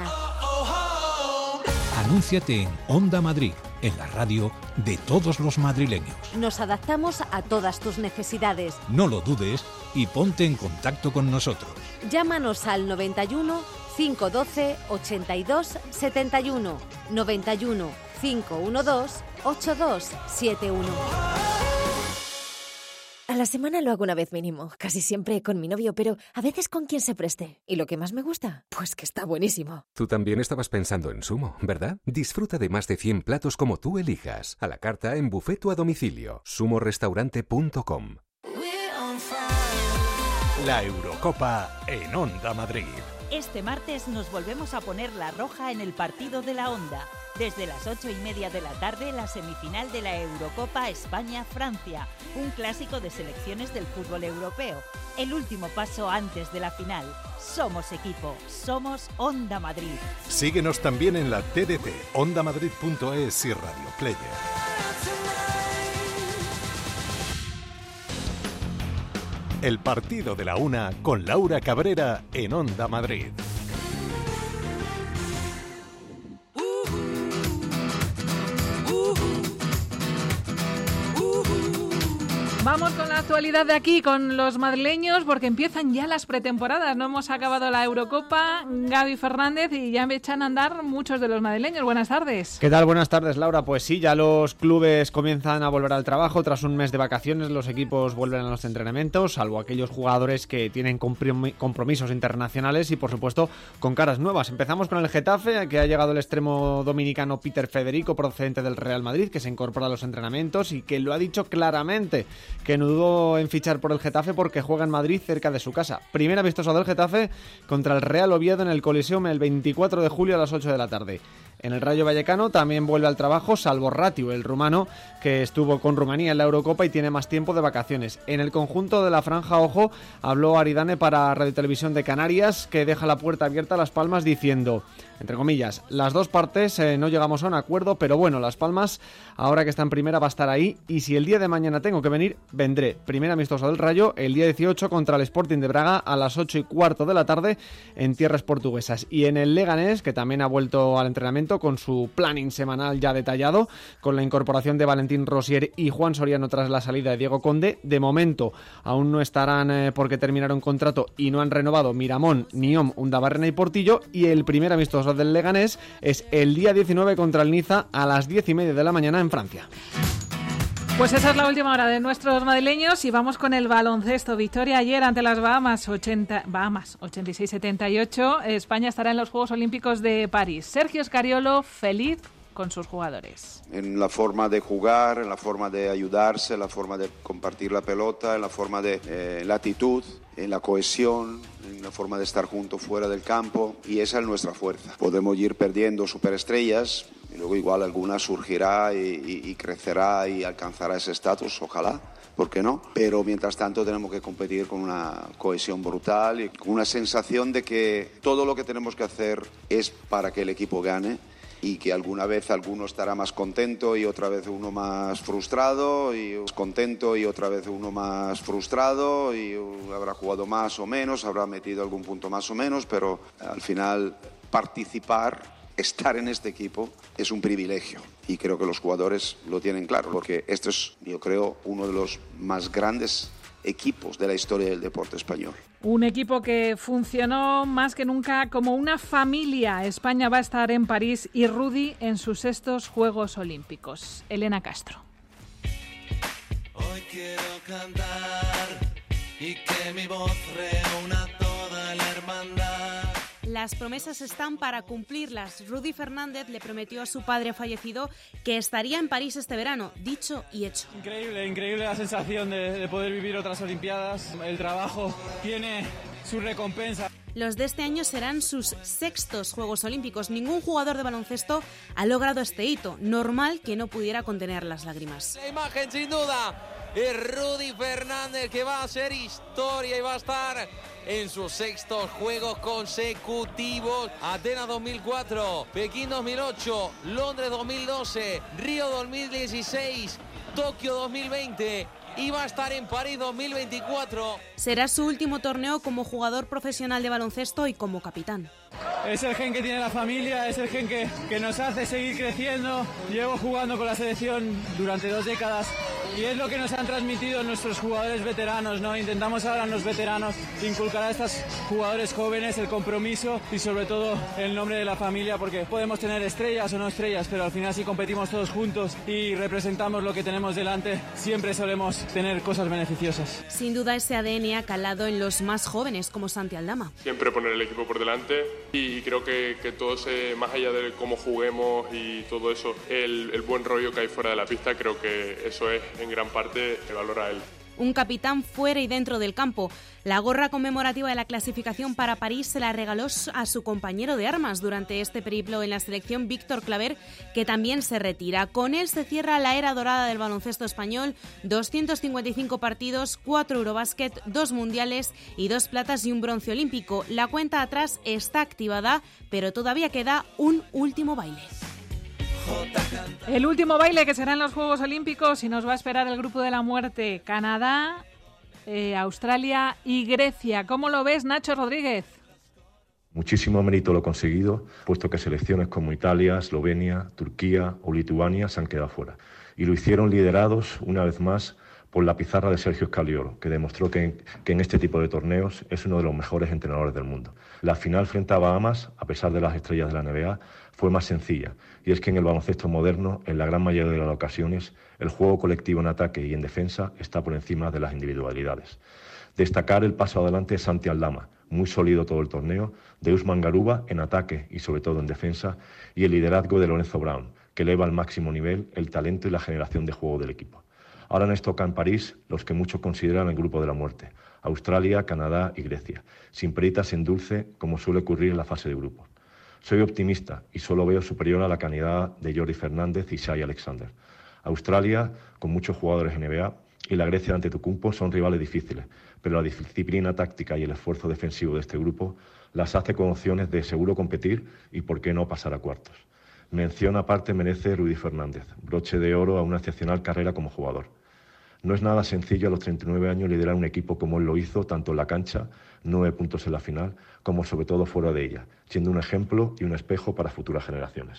Anúnciate en Onda Madrid, en la radio de todos los madrileños. Nos adaptamos a todas tus necesidades. No lo dudes y ponte en contacto con nosotros. Llámanos al 91 512 82 71, 91 512 8271. A la semana lo hago una vez mínimo, casi siempre con mi novio, pero a veces con quien se preste. ¿Y lo que más me gusta? Pues que está buenísimo. Tú también estabas pensando en Sumo, ¿verdad? Disfruta de más de 100 platos como tú elijas, a la carta, en buffet o a domicilio. sumorestaurante.com. La Eurocopa en Onda Madrid. Este martes nos volvemos a poner la roja en el partido de la Onda. Desde las 8:30 de la tarde, la semifinal de la Eurocopa España-Francia, un clásico de selecciones del fútbol europeo. El último paso antes de la final. Somos equipo, somos Onda Madrid. Síguenos también en la TDT, ondamadrid.es y Radio Player. El partido de la una con Laura Cabrera en Onda Madrid. Vamos con la actualidad de aquí, con los madrileños, porque empiezan ya las pretemporadas. No hemos acabado la Eurocopa. Gaby Fernández, y ya me echan a andar muchos de los madrileños. Buenas tardes. ¿Qué tal? Buenas tardes, Laura. Pues sí, ya los clubes comienzan a volver al trabajo. Tras un mes de vacaciones, los equipos vuelven a los entrenamientos, salvo aquellos jugadores que tienen compromisos internacionales y, por supuesto, con caras nuevas. Empezamos con el Getafe, que ha llegado el extremo dominicano Peter Federico, procedente del Real Madrid, que se incorpora a los entrenamientos y que lo ha dicho claramente, que no dudó en fichar por el Getafe porque juega en Madrid, cerca de su casa. Primer amistoso del Getafe contra el Real Oviedo en el Coliseum el 24 de julio a las 8 de la tarde. En el Rayo Vallecano también vuelve al trabajo, salvo Ratiu, el rumano, que estuvo con Rumanía en la Eurocopa y tiene más tiempo de vacaciones. En el conjunto de la Franja, ojo, habló Aridane para Radio Televisión de Canarias, que deja la puerta abierta a Las Palmas diciendo, entre comillas, las dos partes no llegamos a un acuerdo, pero bueno, Las Palmas, ahora que está en primera, va a estar ahí, y si el día de mañana tengo que venir, vendré. Primer amistoso del Rayo el día 18 contra el Sporting de Braga a las 8:15 de la tarde en tierras portuguesas. Y en el Leganés, que también ha vuelto al entrenamiento con su planning semanal ya detallado, con la incorporación de Valentín Rosier y Juan Soriano tras la salida de Diego Conde. De momento aún no estarán porque terminaron contrato y no han renovado Miramón, Niom, Undabarrena y Portillo, y el primer amistoso del Leganés es el día 19 contra el Niza a las 10:30 de la mañana en Francia. Pues esa es la última hora de nuestros madrileños y vamos con el baloncesto. Victoria ayer ante las Bahamas 86-78. España estará en los Juegos Olímpicos de París. Sergio Scariolo feliz con sus jugadores. En la forma de jugar, en la forma de ayudarse, en la forma de compartir la pelota, en la forma de la actitud, en la cohesión, en la forma de estar juntos fuera del campo, y esa es nuestra fuerza. Podemos ir perdiendo superestrellas y luego igual alguna surgirá y crecerá y alcanzará ese estatus, ojalá. ¿Por qué no? Pero mientras tanto tenemos que competir con una cohesión brutal y con una sensación de que todo lo que tenemos que hacer es para que el equipo gane, y que alguna vez alguno estará más contento y otra vez uno más frustrado, y contento y otra vez uno más frustrado, y habrá jugado más o menos, habrá metido algún punto más o menos, pero al final participar, estar en este equipo es un privilegio, y creo que los jugadores lo tienen claro, porque este es, yo creo, uno de los más grandes equipos de la historia del deporte español. Un equipo que funcionó más que nunca como una familia. España va a estar en París y Rudy en sus 6º Juegos Olímpicos. Elena Castro. Hoy quiero cantar y que mi voz reúna toda la hermandad. Las promesas están para cumplirlas. Rudy Fernández le prometió a su padre fallecido que estaría en París este verano, dicho y hecho. Increíble la sensación de poder vivir otras Olimpiadas. El trabajo tiene su recompensa. Los de este año serán sus 6º Juegos Olímpicos. Ningún jugador de baloncesto ha logrado este hito. Normal que no pudiera contener las lágrimas. La imagen sin duda es Rudy Fernández, que va a hacer historia y va a estar en sus 6º Juegos consecutivos. Atenas 2004, Pekín 2008, Londres 2012, Río 2016, Tokio 2020 y va a estar en París 2024. Será su último torneo como jugador profesional de baloncesto y como capitán. Es el gen que tiene la familia, es el gen que nos hace seguir creciendo. Llevo jugando con la selección durante 2 décadas y es lo que nos han transmitido nuestros jugadores veteranos, ¿no? Intentamos ahora en los veteranos inculcar a estos jugadores jóvenes el compromiso y sobre todo el nombre de la familia, porque podemos tener estrellas o no estrellas, pero al final si competimos todos juntos y representamos lo que tenemos delante, siempre solemos tener cosas beneficiosas. Sin duda ese ADN ha calado en los más jóvenes como Santi Aldama. Siempre poner el equipo por delante y creo que todo ese, más allá de cómo juguemos y todo eso, el buen rollo que hay fuera de la pista, creo que eso es en gran parte que valora él. Un capitán fuera y dentro del campo. La gorra conmemorativa de la clasificación para París se la regaló a su compañero de armas durante este periplo en la selección, Víctor Claver, que también se retira. Con él se cierra la era dorada del baloncesto español, 255 partidos, 4 Eurobásquet, 2 mundiales y 2 platas y un bronce olímpico. La cuenta atrás está activada, pero todavía queda un último baile. El último baile que será en los Juegos Olímpicos y nos va a esperar el grupo de la muerte: Canadá, Australia y Grecia. ¿Cómo lo ves, Nacho Rodríguez? Muchísimo mérito lo conseguido, puesto que selecciones como Italia, Eslovenia, Turquía o Lituania se han quedado fuera. Y lo hicieron liderados, una vez más, por la pizarra de Sergio Scaliolo, que demostró que en este tipo de torneos es uno de los mejores entrenadores del mundo. La final frente a Bahamas, a pesar de las estrellas de la NBA, fue más sencilla, y es que en el baloncesto moderno, en la gran mayoría de las ocasiones, el juego colectivo en ataque y en defensa está por encima de las individualidades. Destacar el paso adelante de Santi Aldama, muy sólido todo el torneo, de Usman Garuba en ataque y sobre todo en defensa, y el liderazgo de Lorenzo Brown, que eleva al máximo nivel el talento y la generación de juego del equipo. Ahora nos toca en París los que muchos consideran el grupo de la muerte: Australia, Canadá y Grecia, sin peritas en dulce como suele ocurrir en la fase de grupos. Soy optimista y solo veo superior a la calidad de Jordi Fernández y Shai Alexander. Australia, con muchos jugadores NBA, y la Grecia ante Antetokounmpo son rivales difíciles, pero la disciplina táctica y el esfuerzo defensivo de este grupo las hace con opciones de seguro competir y por qué no pasar a cuartos. Mención aparte merece Rudy Fernández, broche de oro a una excepcional carrera como jugador. No es nada sencillo a los 39 años liderar un equipo como él lo hizo, tanto en la cancha, 9 puntos en la final, como sobre todo fuera de ella, siendo un ejemplo y un espejo para futuras generaciones.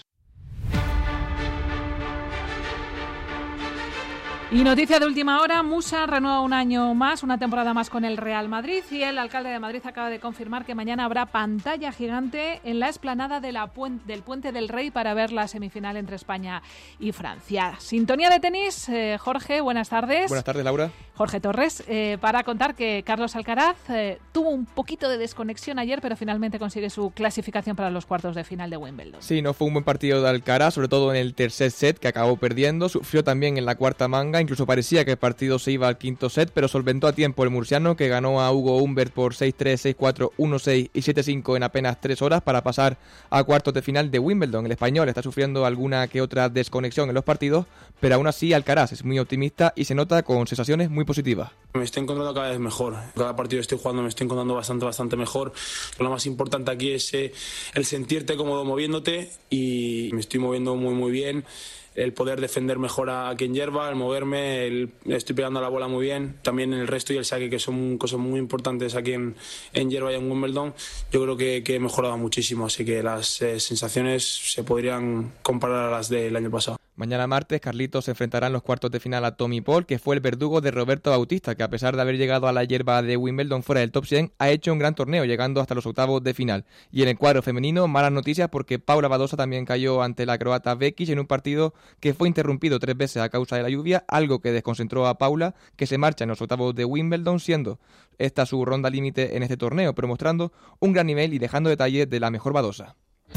Y noticia de última hora: Musa renueva un año más, una temporada más con el Real Madrid, y el alcalde de Madrid acaba de confirmar que mañana habrá pantalla gigante en la explanada de del Puente del Rey para ver la semifinal entre España y Francia. Sintonía de tenis, Jorge, buenas tardes. Buenas tardes, Laura. Jorge Torres, para contar que Carlos Alcaraz tuvo un poquito de desconexión ayer, pero finalmente consigue su clasificación para los cuartos de final de Wimbledon. Sí, no fue un buen partido de Alcaraz, sobre todo en el tercer set, que acabó perdiendo. Sufrió también en la cuarta manga, incluso parecía que el partido se iba al quinto set, pero solventó a tiempo el murciano, que ganó a Hugo Humbert por 6-3, 6-4, 1-6 y 7-5 en apenas 3 horas para pasar a cuartos de final de Wimbledon. El español está sufriendo alguna que otra desconexión en los partidos, pero aún así Alcaraz es muy optimista y se nota con sensaciones muy positivas. Me estoy encontrando cada vez mejor. Cada partido que estoy jugando me estoy encontrando bastante mejor. Lo más importante aquí es el sentirte cómodo moviéndote, y me estoy moviendo muy bien. El poder defender mejor aquí en hierba, el moverme, estoy pegando la bola muy bien. También el resto y el saque, que son cosas muy importantes aquí en hierba y en Wimbledon. Yo creo que he mejorado muchísimo, así que las sensaciones se podrían comparar a las del año pasado. Mañana martes, Carlitos se enfrentará en los cuartos de final a Tommy Paul, que fue el verdugo de Roberto Bautista, que a pesar de haber llegado a la hierba de Wimbledon fuera del top 100, ha hecho un gran torneo, llegando hasta los octavos de final. Y en el cuadro femenino, malas noticias porque Paula Badosa también cayó ante la croata Vekic en un partido que fue interrumpido 3 veces a causa de la lluvia, algo que desconcentró a Paula, que se marcha en los octavos de Wimbledon, siendo esta su ronda límite en este torneo, pero mostrando un gran nivel y dejando detalles de la mejor Badosa.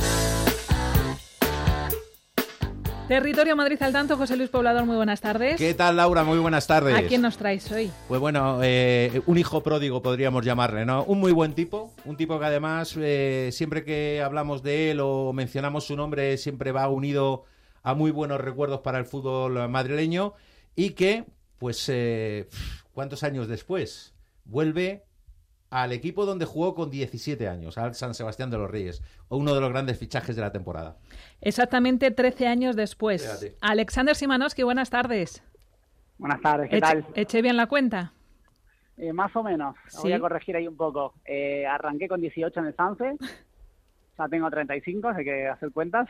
Territorio Madrid al tanto, José Luis Poblador, muy buenas tardes. ¿Qué tal, Laura? Muy buenas tardes. ¿A quién nos traes hoy? Pues bueno, un hijo pródigo podríamos llamarle, ¿no? Un muy buen tipo, un tipo que además siempre que hablamos de él o mencionamos su nombre siempre va unido a muy buenos recuerdos para el fútbol madrileño y que, pues, ¿cuántos años después? Vuelve al equipo donde jugó con 17 años, al San Sebastián de los Reyes, uno de los grandes fichajes de la temporada. Exactamente 13 años después. Fíjate. Alexander Simanowski, buenas tardes. Buenas tardes, ¿qué tal? ¿Eché bien la cuenta? Más o menos, ¿Sí? Voy a corregir ahí un poco. Arranqué con 18 en el Sanse, ya tengo 35, hay que hacer cuentas.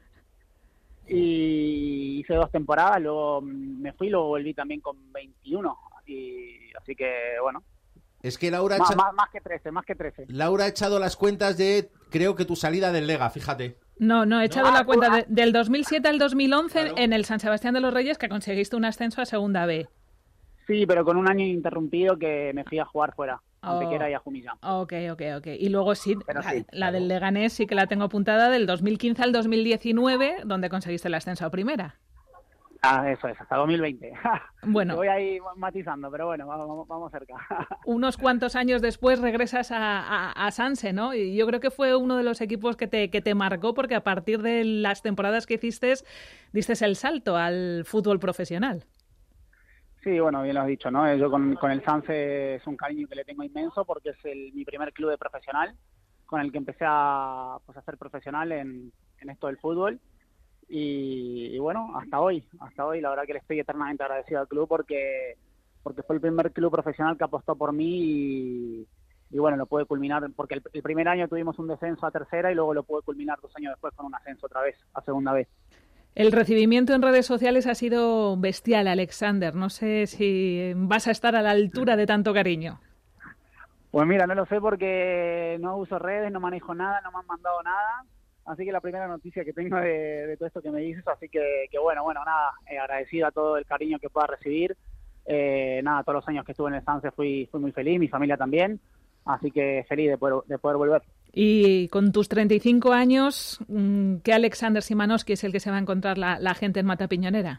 Y hice 2 temporadas, luego me fui, luego volví también con 21. Y así que, bueno. Es que Laura más que 13. Laura ha echado las cuentas de, creo que tu salida del Lega, fíjate. No, he echado la cuenta del 2007 al 2011 claro. En el San Sebastián de los Reyes, que conseguiste un ascenso a Segunda B. Sí, pero con un año interrumpido que me fui a jugar fuera, a Antequera y a Jumilla. Ok. Y luego sí, la del Leganés sí que la tengo apuntada del 2015 al 2019, donde conseguiste el ascenso a Primera. Eso es, hasta 2020. Bueno. Voy ahí matizando, pero bueno, vamos cerca. Unos cuantos años después regresas a Sanse, ¿no? Y yo creo que fue uno de los equipos que te marcó, porque a partir de las temporadas que hiciste, diste el salto al fútbol profesional. Sí, bueno, bien lo has dicho, ¿no? Yo con el Sanse es un cariño que le tengo inmenso, porque es mi primer club de profesional, con el que empecé a ser profesional en esto del fútbol. Y bueno, hasta hoy la verdad que le estoy eternamente agradecido al club porque fue el primer club profesional que apostó por mí y bueno, lo pude culminar porque el primer año tuvimos un descenso a tercera y luego lo pude culminar 2 años después con un ascenso otra vez a segunda vez. El recibimiento en redes sociales ha sido bestial, Alexander. No sé si vas a estar a la altura de tanto cariño. Pues mira, no lo sé porque no uso redes, no manejo nada, no me han mandado nada. Así que la primera noticia que tengo de todo esto que me dices, así que bueno, nada, agradecido a todo el cariño que pueda recibir. Todos los años que estuve en el Sanse fui muy feliz, mi familia también, así que feliz de poder volver. Y con tus 35 años, ¿qué Alexander Simanowski es el que se va a encontrar la gente en Mata Piñonera?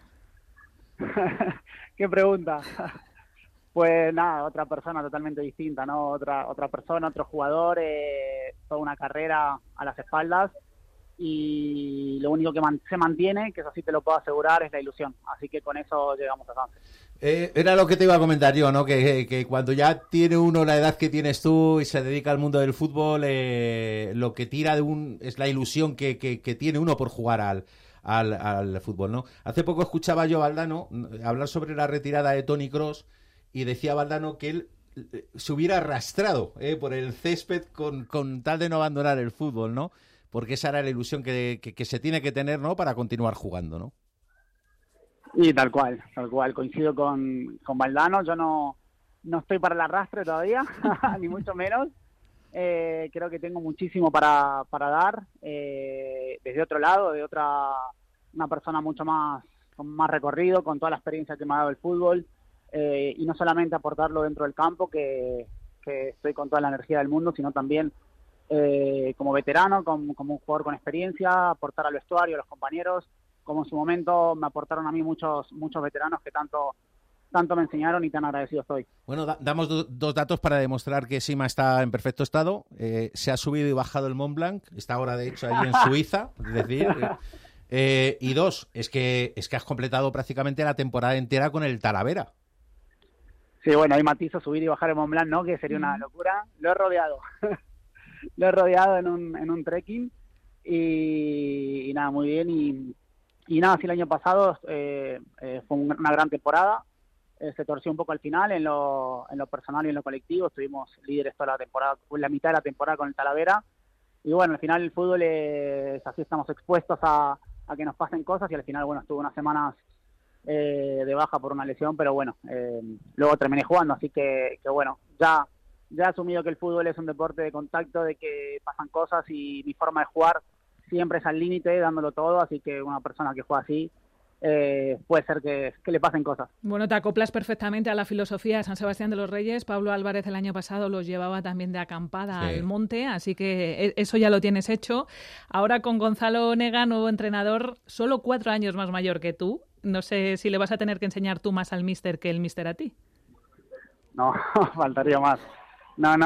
¿Qué pregunta? Pues nada, otra persona totalmente distinta, ¿no? Otra persona, otro jugador, toda una carrera a las espaldas. Y lo único que se mantiene, que eso sí te lo puedo asegurar, es la ilusión. Así que con eso llegamos a Sanse. Era lo que te iba a comentar yo, ¿no? Que cuando ya tiene uno la edad que tienes tú y se dedica al mundo del fútbol, lo que tira es la ilusión que tiene uno por jugar al fútbol, ¿no? Hace poco escuchaba yo a Valdano hablar sobre la retirada de Toni Kroos y decía Valdano que él se hubiera arrastrado por el césped con tal de no abandonar el fútbol, ¿no? Porque esa era la ilusión que se tiene que tener, ¿no? Para continuar jugando, ¿no? Y tal cual. Coincido con Valdano. Yo no estoy para el arrastre todavía, ni mucho menos. Creo que tengo muchísimo para dar desde otro lado, una persona mucho más con más recorrido, con toda la experiencia que me ha dado el fútbol. Y no solamente aportarlo dentro del campo, que estoy con toda la energía del mundo, sino también como veterano, como un jugador con experiencia, aportar al vestuario, a los compañeros, como en su momento me aportaron a mí muchos veteranos que tanto me enseñaron y tan agradecido estoy. Bueno, damos 2 datos para demostrar que Sima está en perfecto estado. Se ha subido y bajado el Mont Blanc, está ahora de hecho ahí en Suiza, es decir... y 2, es que has completado prácticamente la temporada entera con el Talavera. Sí, bueno, hay matizo subir y bajar el Mont Blanc, ¿no? Que sería una locura. Lo he rodeado. Lo he rodeado en un trekking y nada, muy bien. Y nada, sí, el año pasado fue una gran temporada. Se torció un poco al final en lo personal y en lo colectivo. Estuvimos líderes toda la temporada, la mitad de la temporada con el Talavera. Y bueno, al final el fútbol es así, estamos expuestos a que nos pasen cosas, y al final, bueno, estuve unas semanas de baja por una lesión, pero bueno, luego terminé jugando, así que bueno, ya he asumido que el fútbol es un deporte de contacto, de que pasan cosas, y mi forma de jugar siempre es al límite, dándolo todo, así que una persona que juega así puede ser que le pasen cosas. Bueno, te acoplas perfectamente a la filosofía de San Sebastián de los Reyes. Pablo Álvarez el año pasado los llevaba también de acampada al monte, así que eso ya lo tienes hecho. Ahora con Gonzalo Onega, nuevo entrenador, solo 4 años más mayor que tú. No sé si le vas a tener que enseñar tú más al míster que el míster a ti. No, faltaría más. No,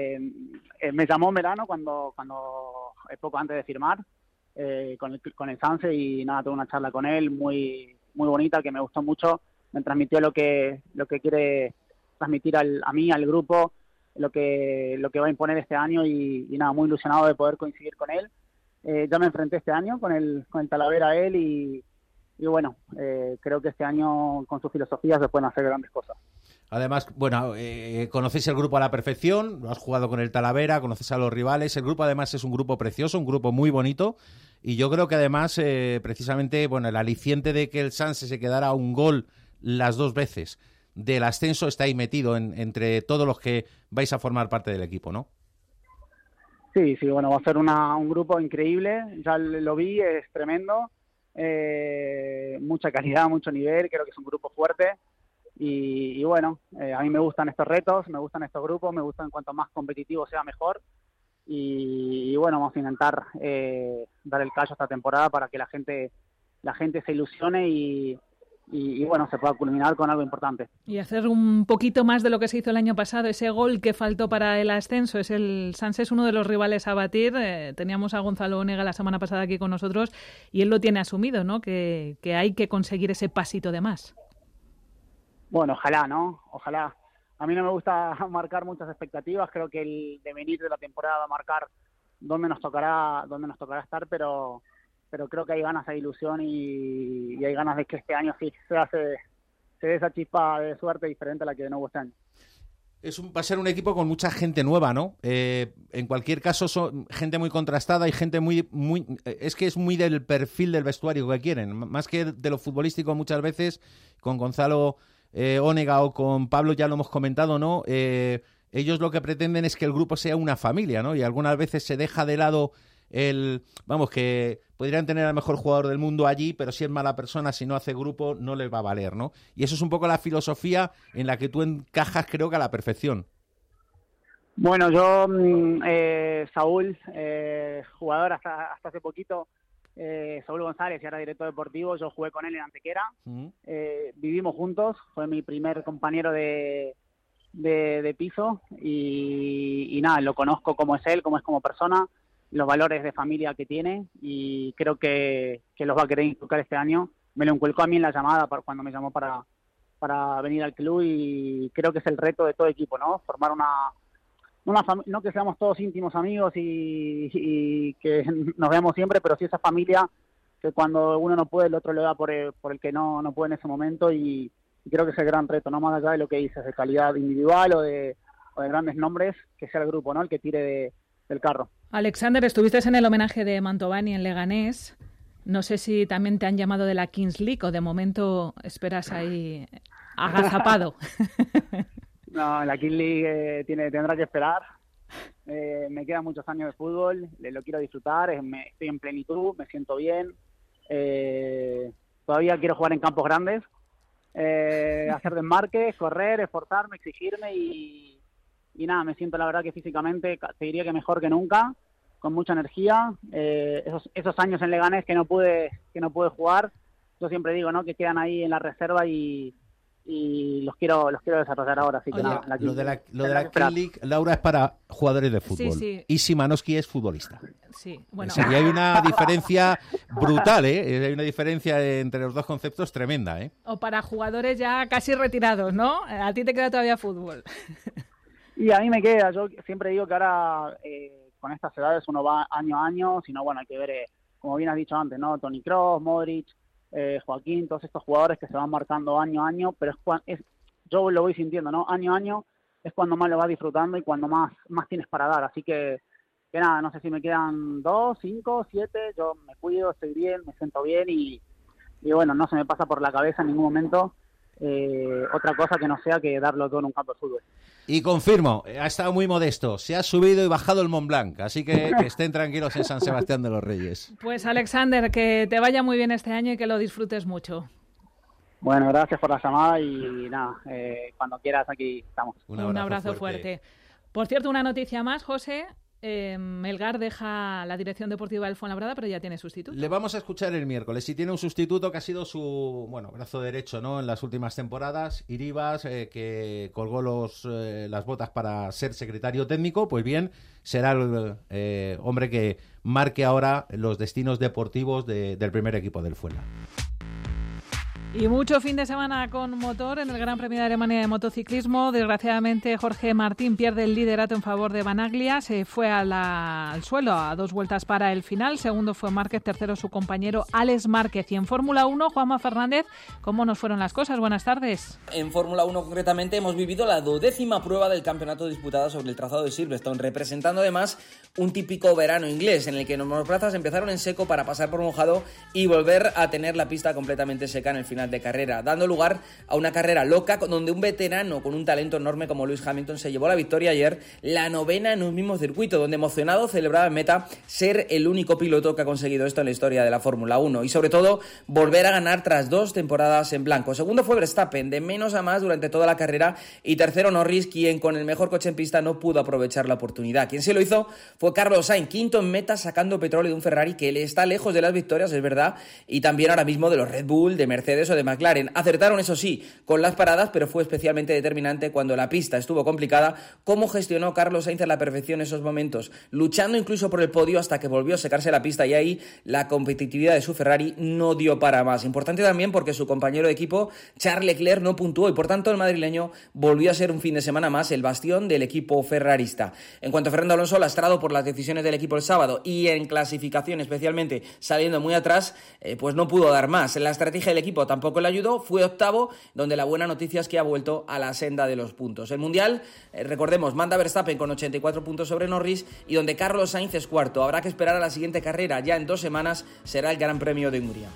me llamó en verano cuando poco antes de firmar, con el Sanse, y nada, tuve una charla con él muy muy bonita, que me gustó mucho. Me transmitió lo que quiere transmitir a mí, al grupo, lo que va a imponer este año, y nada, muy ilusionado de poder coincidir con él. Ya me enfrenté este año con el Talavera a él, y bueno, creo que este año con su filosofía se pueden hacer grandes cosas. Además, bueno, conocéis el grupo a la perfección, lo has jugado con el Talavera, conoces a los rivales. El grupo además es un grupo precioso, un grupo muy bonito, y yo creo que además, precisamente, bueno, el aliciente de que el Sanse se quedara a un gol las 2 veces del ascenso está ahí metido entre todos los que vais a formar parte del equipo, ¿no? Sí, bueno, va a ser un grupo increíble, ya lo vi, es tremendo, mucha calidad, mucho nivel, creo que es un grupo fuerte. Y bueno, a mí me gustan estos retos, me gustan estos grupos, me gustan cuanto más competitivo sea mejor, y bueno, vamos a intentar dar el callo esta temporada para que la gente se ilusione y bueno, se pueda culminar con algo importante. Y hacer un poquito más de lo que se hizo el año pasado, ese gol que faltó para el ascenso. El Sanse es uno de los rivales a batir. Teníamos a Gonzalo Onega la semana pasada aquí con nosotros, y él lo tiene asumido, ¿no? Que hay que conseguir ese pasito de más. Bueno, ojalá, ¿no? Ojalá. A mí no me gusta marcar muchas expectativas. Creo que el devenir de la temporada va a marcar dónde nos tocará estar, pero creo que hay ganas, hay ilusión, y hay ganas de que este año sí se dé esa chispa de suerte diferente a la que no hubo este año. Va a ser un equipo con mucha gente nueva, ¿no? En cualquier caso, son gente muy contrastada y gente muy... Es que es muy del perfil del vestuario que quieren. Más que de lo futbolístico muchas veces, con Gonzalo Onega o con Pablo ya lo hemos comentado, ¿no? Ellos lo que pretenden es que el grupo sea una familia, ¿no? Y algunas veces se deja de lado que podrían tener al mejor jugador del mundo allí, pero si es mala persona, si no hace grupo, no les va a valer, ¿no? Y eso es un poco la filosofía en la que tú encajas, creo que a la perfección. Bueno, yo, Saúl, jugador hasta hace poquito, Saúl González, y ahora director deportivo, yo jugué con él en Antequera, vivimos juntos, fue mi primer compañero de piso, y nada, lo conozco como es él, como es como persona, los valores de familia que tiene, y creo que los va a querer inculcar este año. Me lo inculcó a mí en la llamada cuando me llamó para venir al club, y creo que es el reto de todo equipo, ¿no? Formar una familia, no que seamos todos íntimos amigos y que nos veamos siempre, pero sí esa familia que cuando uno no puede, el otro le da por el que no puede en ese momento, y creo que es el gran reto, no más allá de lo que dices, de calidad individual o de grandes nombres, que sea el grupo, ¿no? El que tire del carro. Alexander, estuviste en el homenaje de Mantovani en Leganés. No sé si también te han llamado de la Kings League o de momento esperas ahí agazapado. No, la Kings League tendrá que esperar. Me quedan muchos años de fútbol, lo quiero disfrutar, estoy en plenitud, me siento bien. Todavía quiero jugar en campos grandes, hacer desmarques, correr, esforzarme, exigirme, y nada, me siento la verdad que físicamente, te diría que mejor que nunca, con mucha energía. Esos años en Leganés que no pude jugar, yo siempre digo, ¿no? Que quedan ahí en la reserva, y los quiero desarrollar ahora. Así que nada, lo de la Kings League, Laura, es para jugadores de fútbol. Sí. Y Szymanowski es futbolista. Sí, bueno. Y hay una diferencia brutal, ¿eh? Hay una diferencia entre los dos conceptos tremenda, ¿eh? O para jugadores ya casi retirados, ¿no? A ti te queda todavía fútbol. Y a mí me queda, yo siempre digo que ahora con estas edades uno va año a año, sino bueno, hay que ver, como bien has dicho antes, ¿no? Toni Kroos, Modric, Joaquín, todos estos jugadores que se van marcando año a año, pero yo lo voy sintiendo, ¿no? Año a año es cuando más lo vas disfrutando y cuando más tienes para dar, así que nada, no sé si me quedan 2, 5, 7, yo me cuido, estoy bien, me siento bien y bueno, no se me pasa por la cabeza en ningún momento otra cosa que no sea que darlo todo en un campo de fútbol. Y confirmo, ha estado muy modesto, se ha subido y bajado el Mont Blanc, así que estén tranquilos en San Sebastián de los Reyes. Pues Alexander, que te vaya muy bien este año y que lo disfrutes mucho. Bueno, gracias por la llamada y nada, cuando quieras aquí estamos. Un abrazo fuerte. Por cierto, una noticia más, José. Melgar deja la dirección deportiva del Fuenlabrada, pero ya tiene sustituto. Le vamos a escuchar el miércoles. Si tiene un sustituto que ha sido su brazo derecho, ¿no? En las últimas temporadas, Iribas, que colgó las botas para ser secretario técnico, pues bien, será el hombre que marque ahora los destinos deportivos del primer equipo del Fuenlabrada. Y mucho fin de semana con motor en el Gran Premio de Alemania de motociclismo. Desgraciadamente, Jorge Martín pierde el liderato en favor de Banaglia. Se fue al suelo a 2 vueltas para el final. Segundo fue Márquez, tercero su compañero Alex Márquez. Y en Fórmula 1, Juanma Fernández, ¿cómo nos fueron las cosas? Buenas tardes. En Fórmula 1 concretamente hemos vivido la 12ª prueba del campeonato disputada sobre el trazado de Silverstone, representando además un típico verano inglés en el que los monoplazas empezaron en seco para pasar por mojado y volver a tener la pista completamente seca en el final de carrera, dando lugar a una carrera loca donde un veterano con un talento enorme como Lewis Hamilton se llevó la victoria ayer, la 9ª en un mismo circuito, donde emocionado celebraba en meta ser el único piloto que ha conseguido esto en la historia de la Fórmula 1 y sobre todo volver a ganar tras 2 temporadas en blanco. Segundo fue Verstappen, de menos a más durante toda la carrera, y tercero Norris, quien con el mejor coche en pista no pudo aprovechar la oportunidad. Quien sí lo hizo fue Carlos Sainz, quinto en meta sacando petróleo de un Ferrari que le está lejos de las victorias, es verdad, y también ahora mismo de los Red Bull, de Mercedes o de McLaren. Acertaron, eso sí, con las paradas, pero fue especialmente determinante cuando la pista estuvo complicada cómo gestionó Carlos Sainz a la perfección esos momentos, luchando incluso por el podio hasta que volvió a secarse la pista, y ahí la competitividad de su Ferrari no dio para más. Importante también porque su compañero de equipo, Charles Leclerc, no puntuó y por tanto el madrileño volvió a ser un fin de semana más el bastión del equipo ferrarista. En cuanto a Fernando Alonso, lastrado por las decisiones del equipo el sábado y en clasificación especialmente saliendo muy atrás, pues no pudo dar más. La estrategia del equipo tampoco le ayudó, fue octavo, donde la buena noticia es que ha vuelto a la senda de los puntos. El Mundial, recordemos, manda Verstappen con 84 puntos sobre Norris y donde Carlos Sainz es cuarto. Habrá que esperar a la siguiente carrera, ya en 2 semanas será el Gran Premio de Hungría.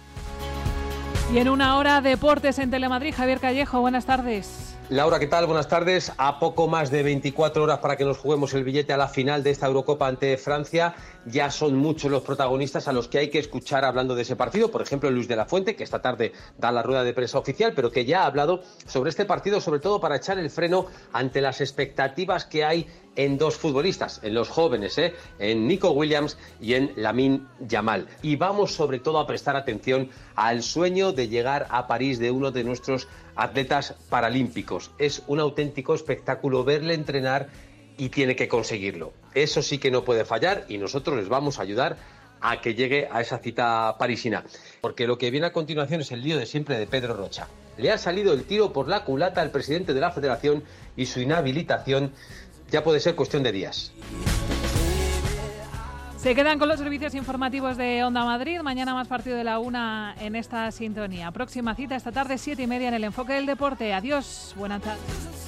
Y en una hora, deportes en Telemadrid. Javier Callejo, buenas tardes. Laura, ¿qué tal? Buenas tardes. A poco más de 24 horas para que nos juguemos el billete a la final de esta Eurocopa ante Francia. Ya son muchos los protagonistas a los que hay que escuchar hablando de ese partido. Por ejemplo, Luis de la Fuente, que esta tarde da la rueda de prensa oficial, pero que ya ha hablado sobre este partido, sobre todo para echar el freno ante las expectativas que hay en 2 futbolistas, en los jóvenes, en Nico Williams y en Lamine Yamal. Y vamos sobre todo a prestar atención al sueño de llegar a París de uno de nuestros atletas paralímpicos. Es un auténtico espectáculo verle entrenar y tiene que conseguirlo. Eso sí que no puede fallar y nosotros les vamos a ayudar a que llegue a esa cita parisina. Porque lo que viene a continuación es el lío de siempre de Pedro Rocha. Le ha salido el tiro por la culata al presidente de la Federación y su inhabilitación ya puede ser cuestión de días. Se quedan con los servicios informativos de Onda Madrid. Mañana más partido de la 1 en esta sintonía. Próxima cita esta tarde, 7:30 en el Enfoque del Deporte. Adiós, buenas tardes.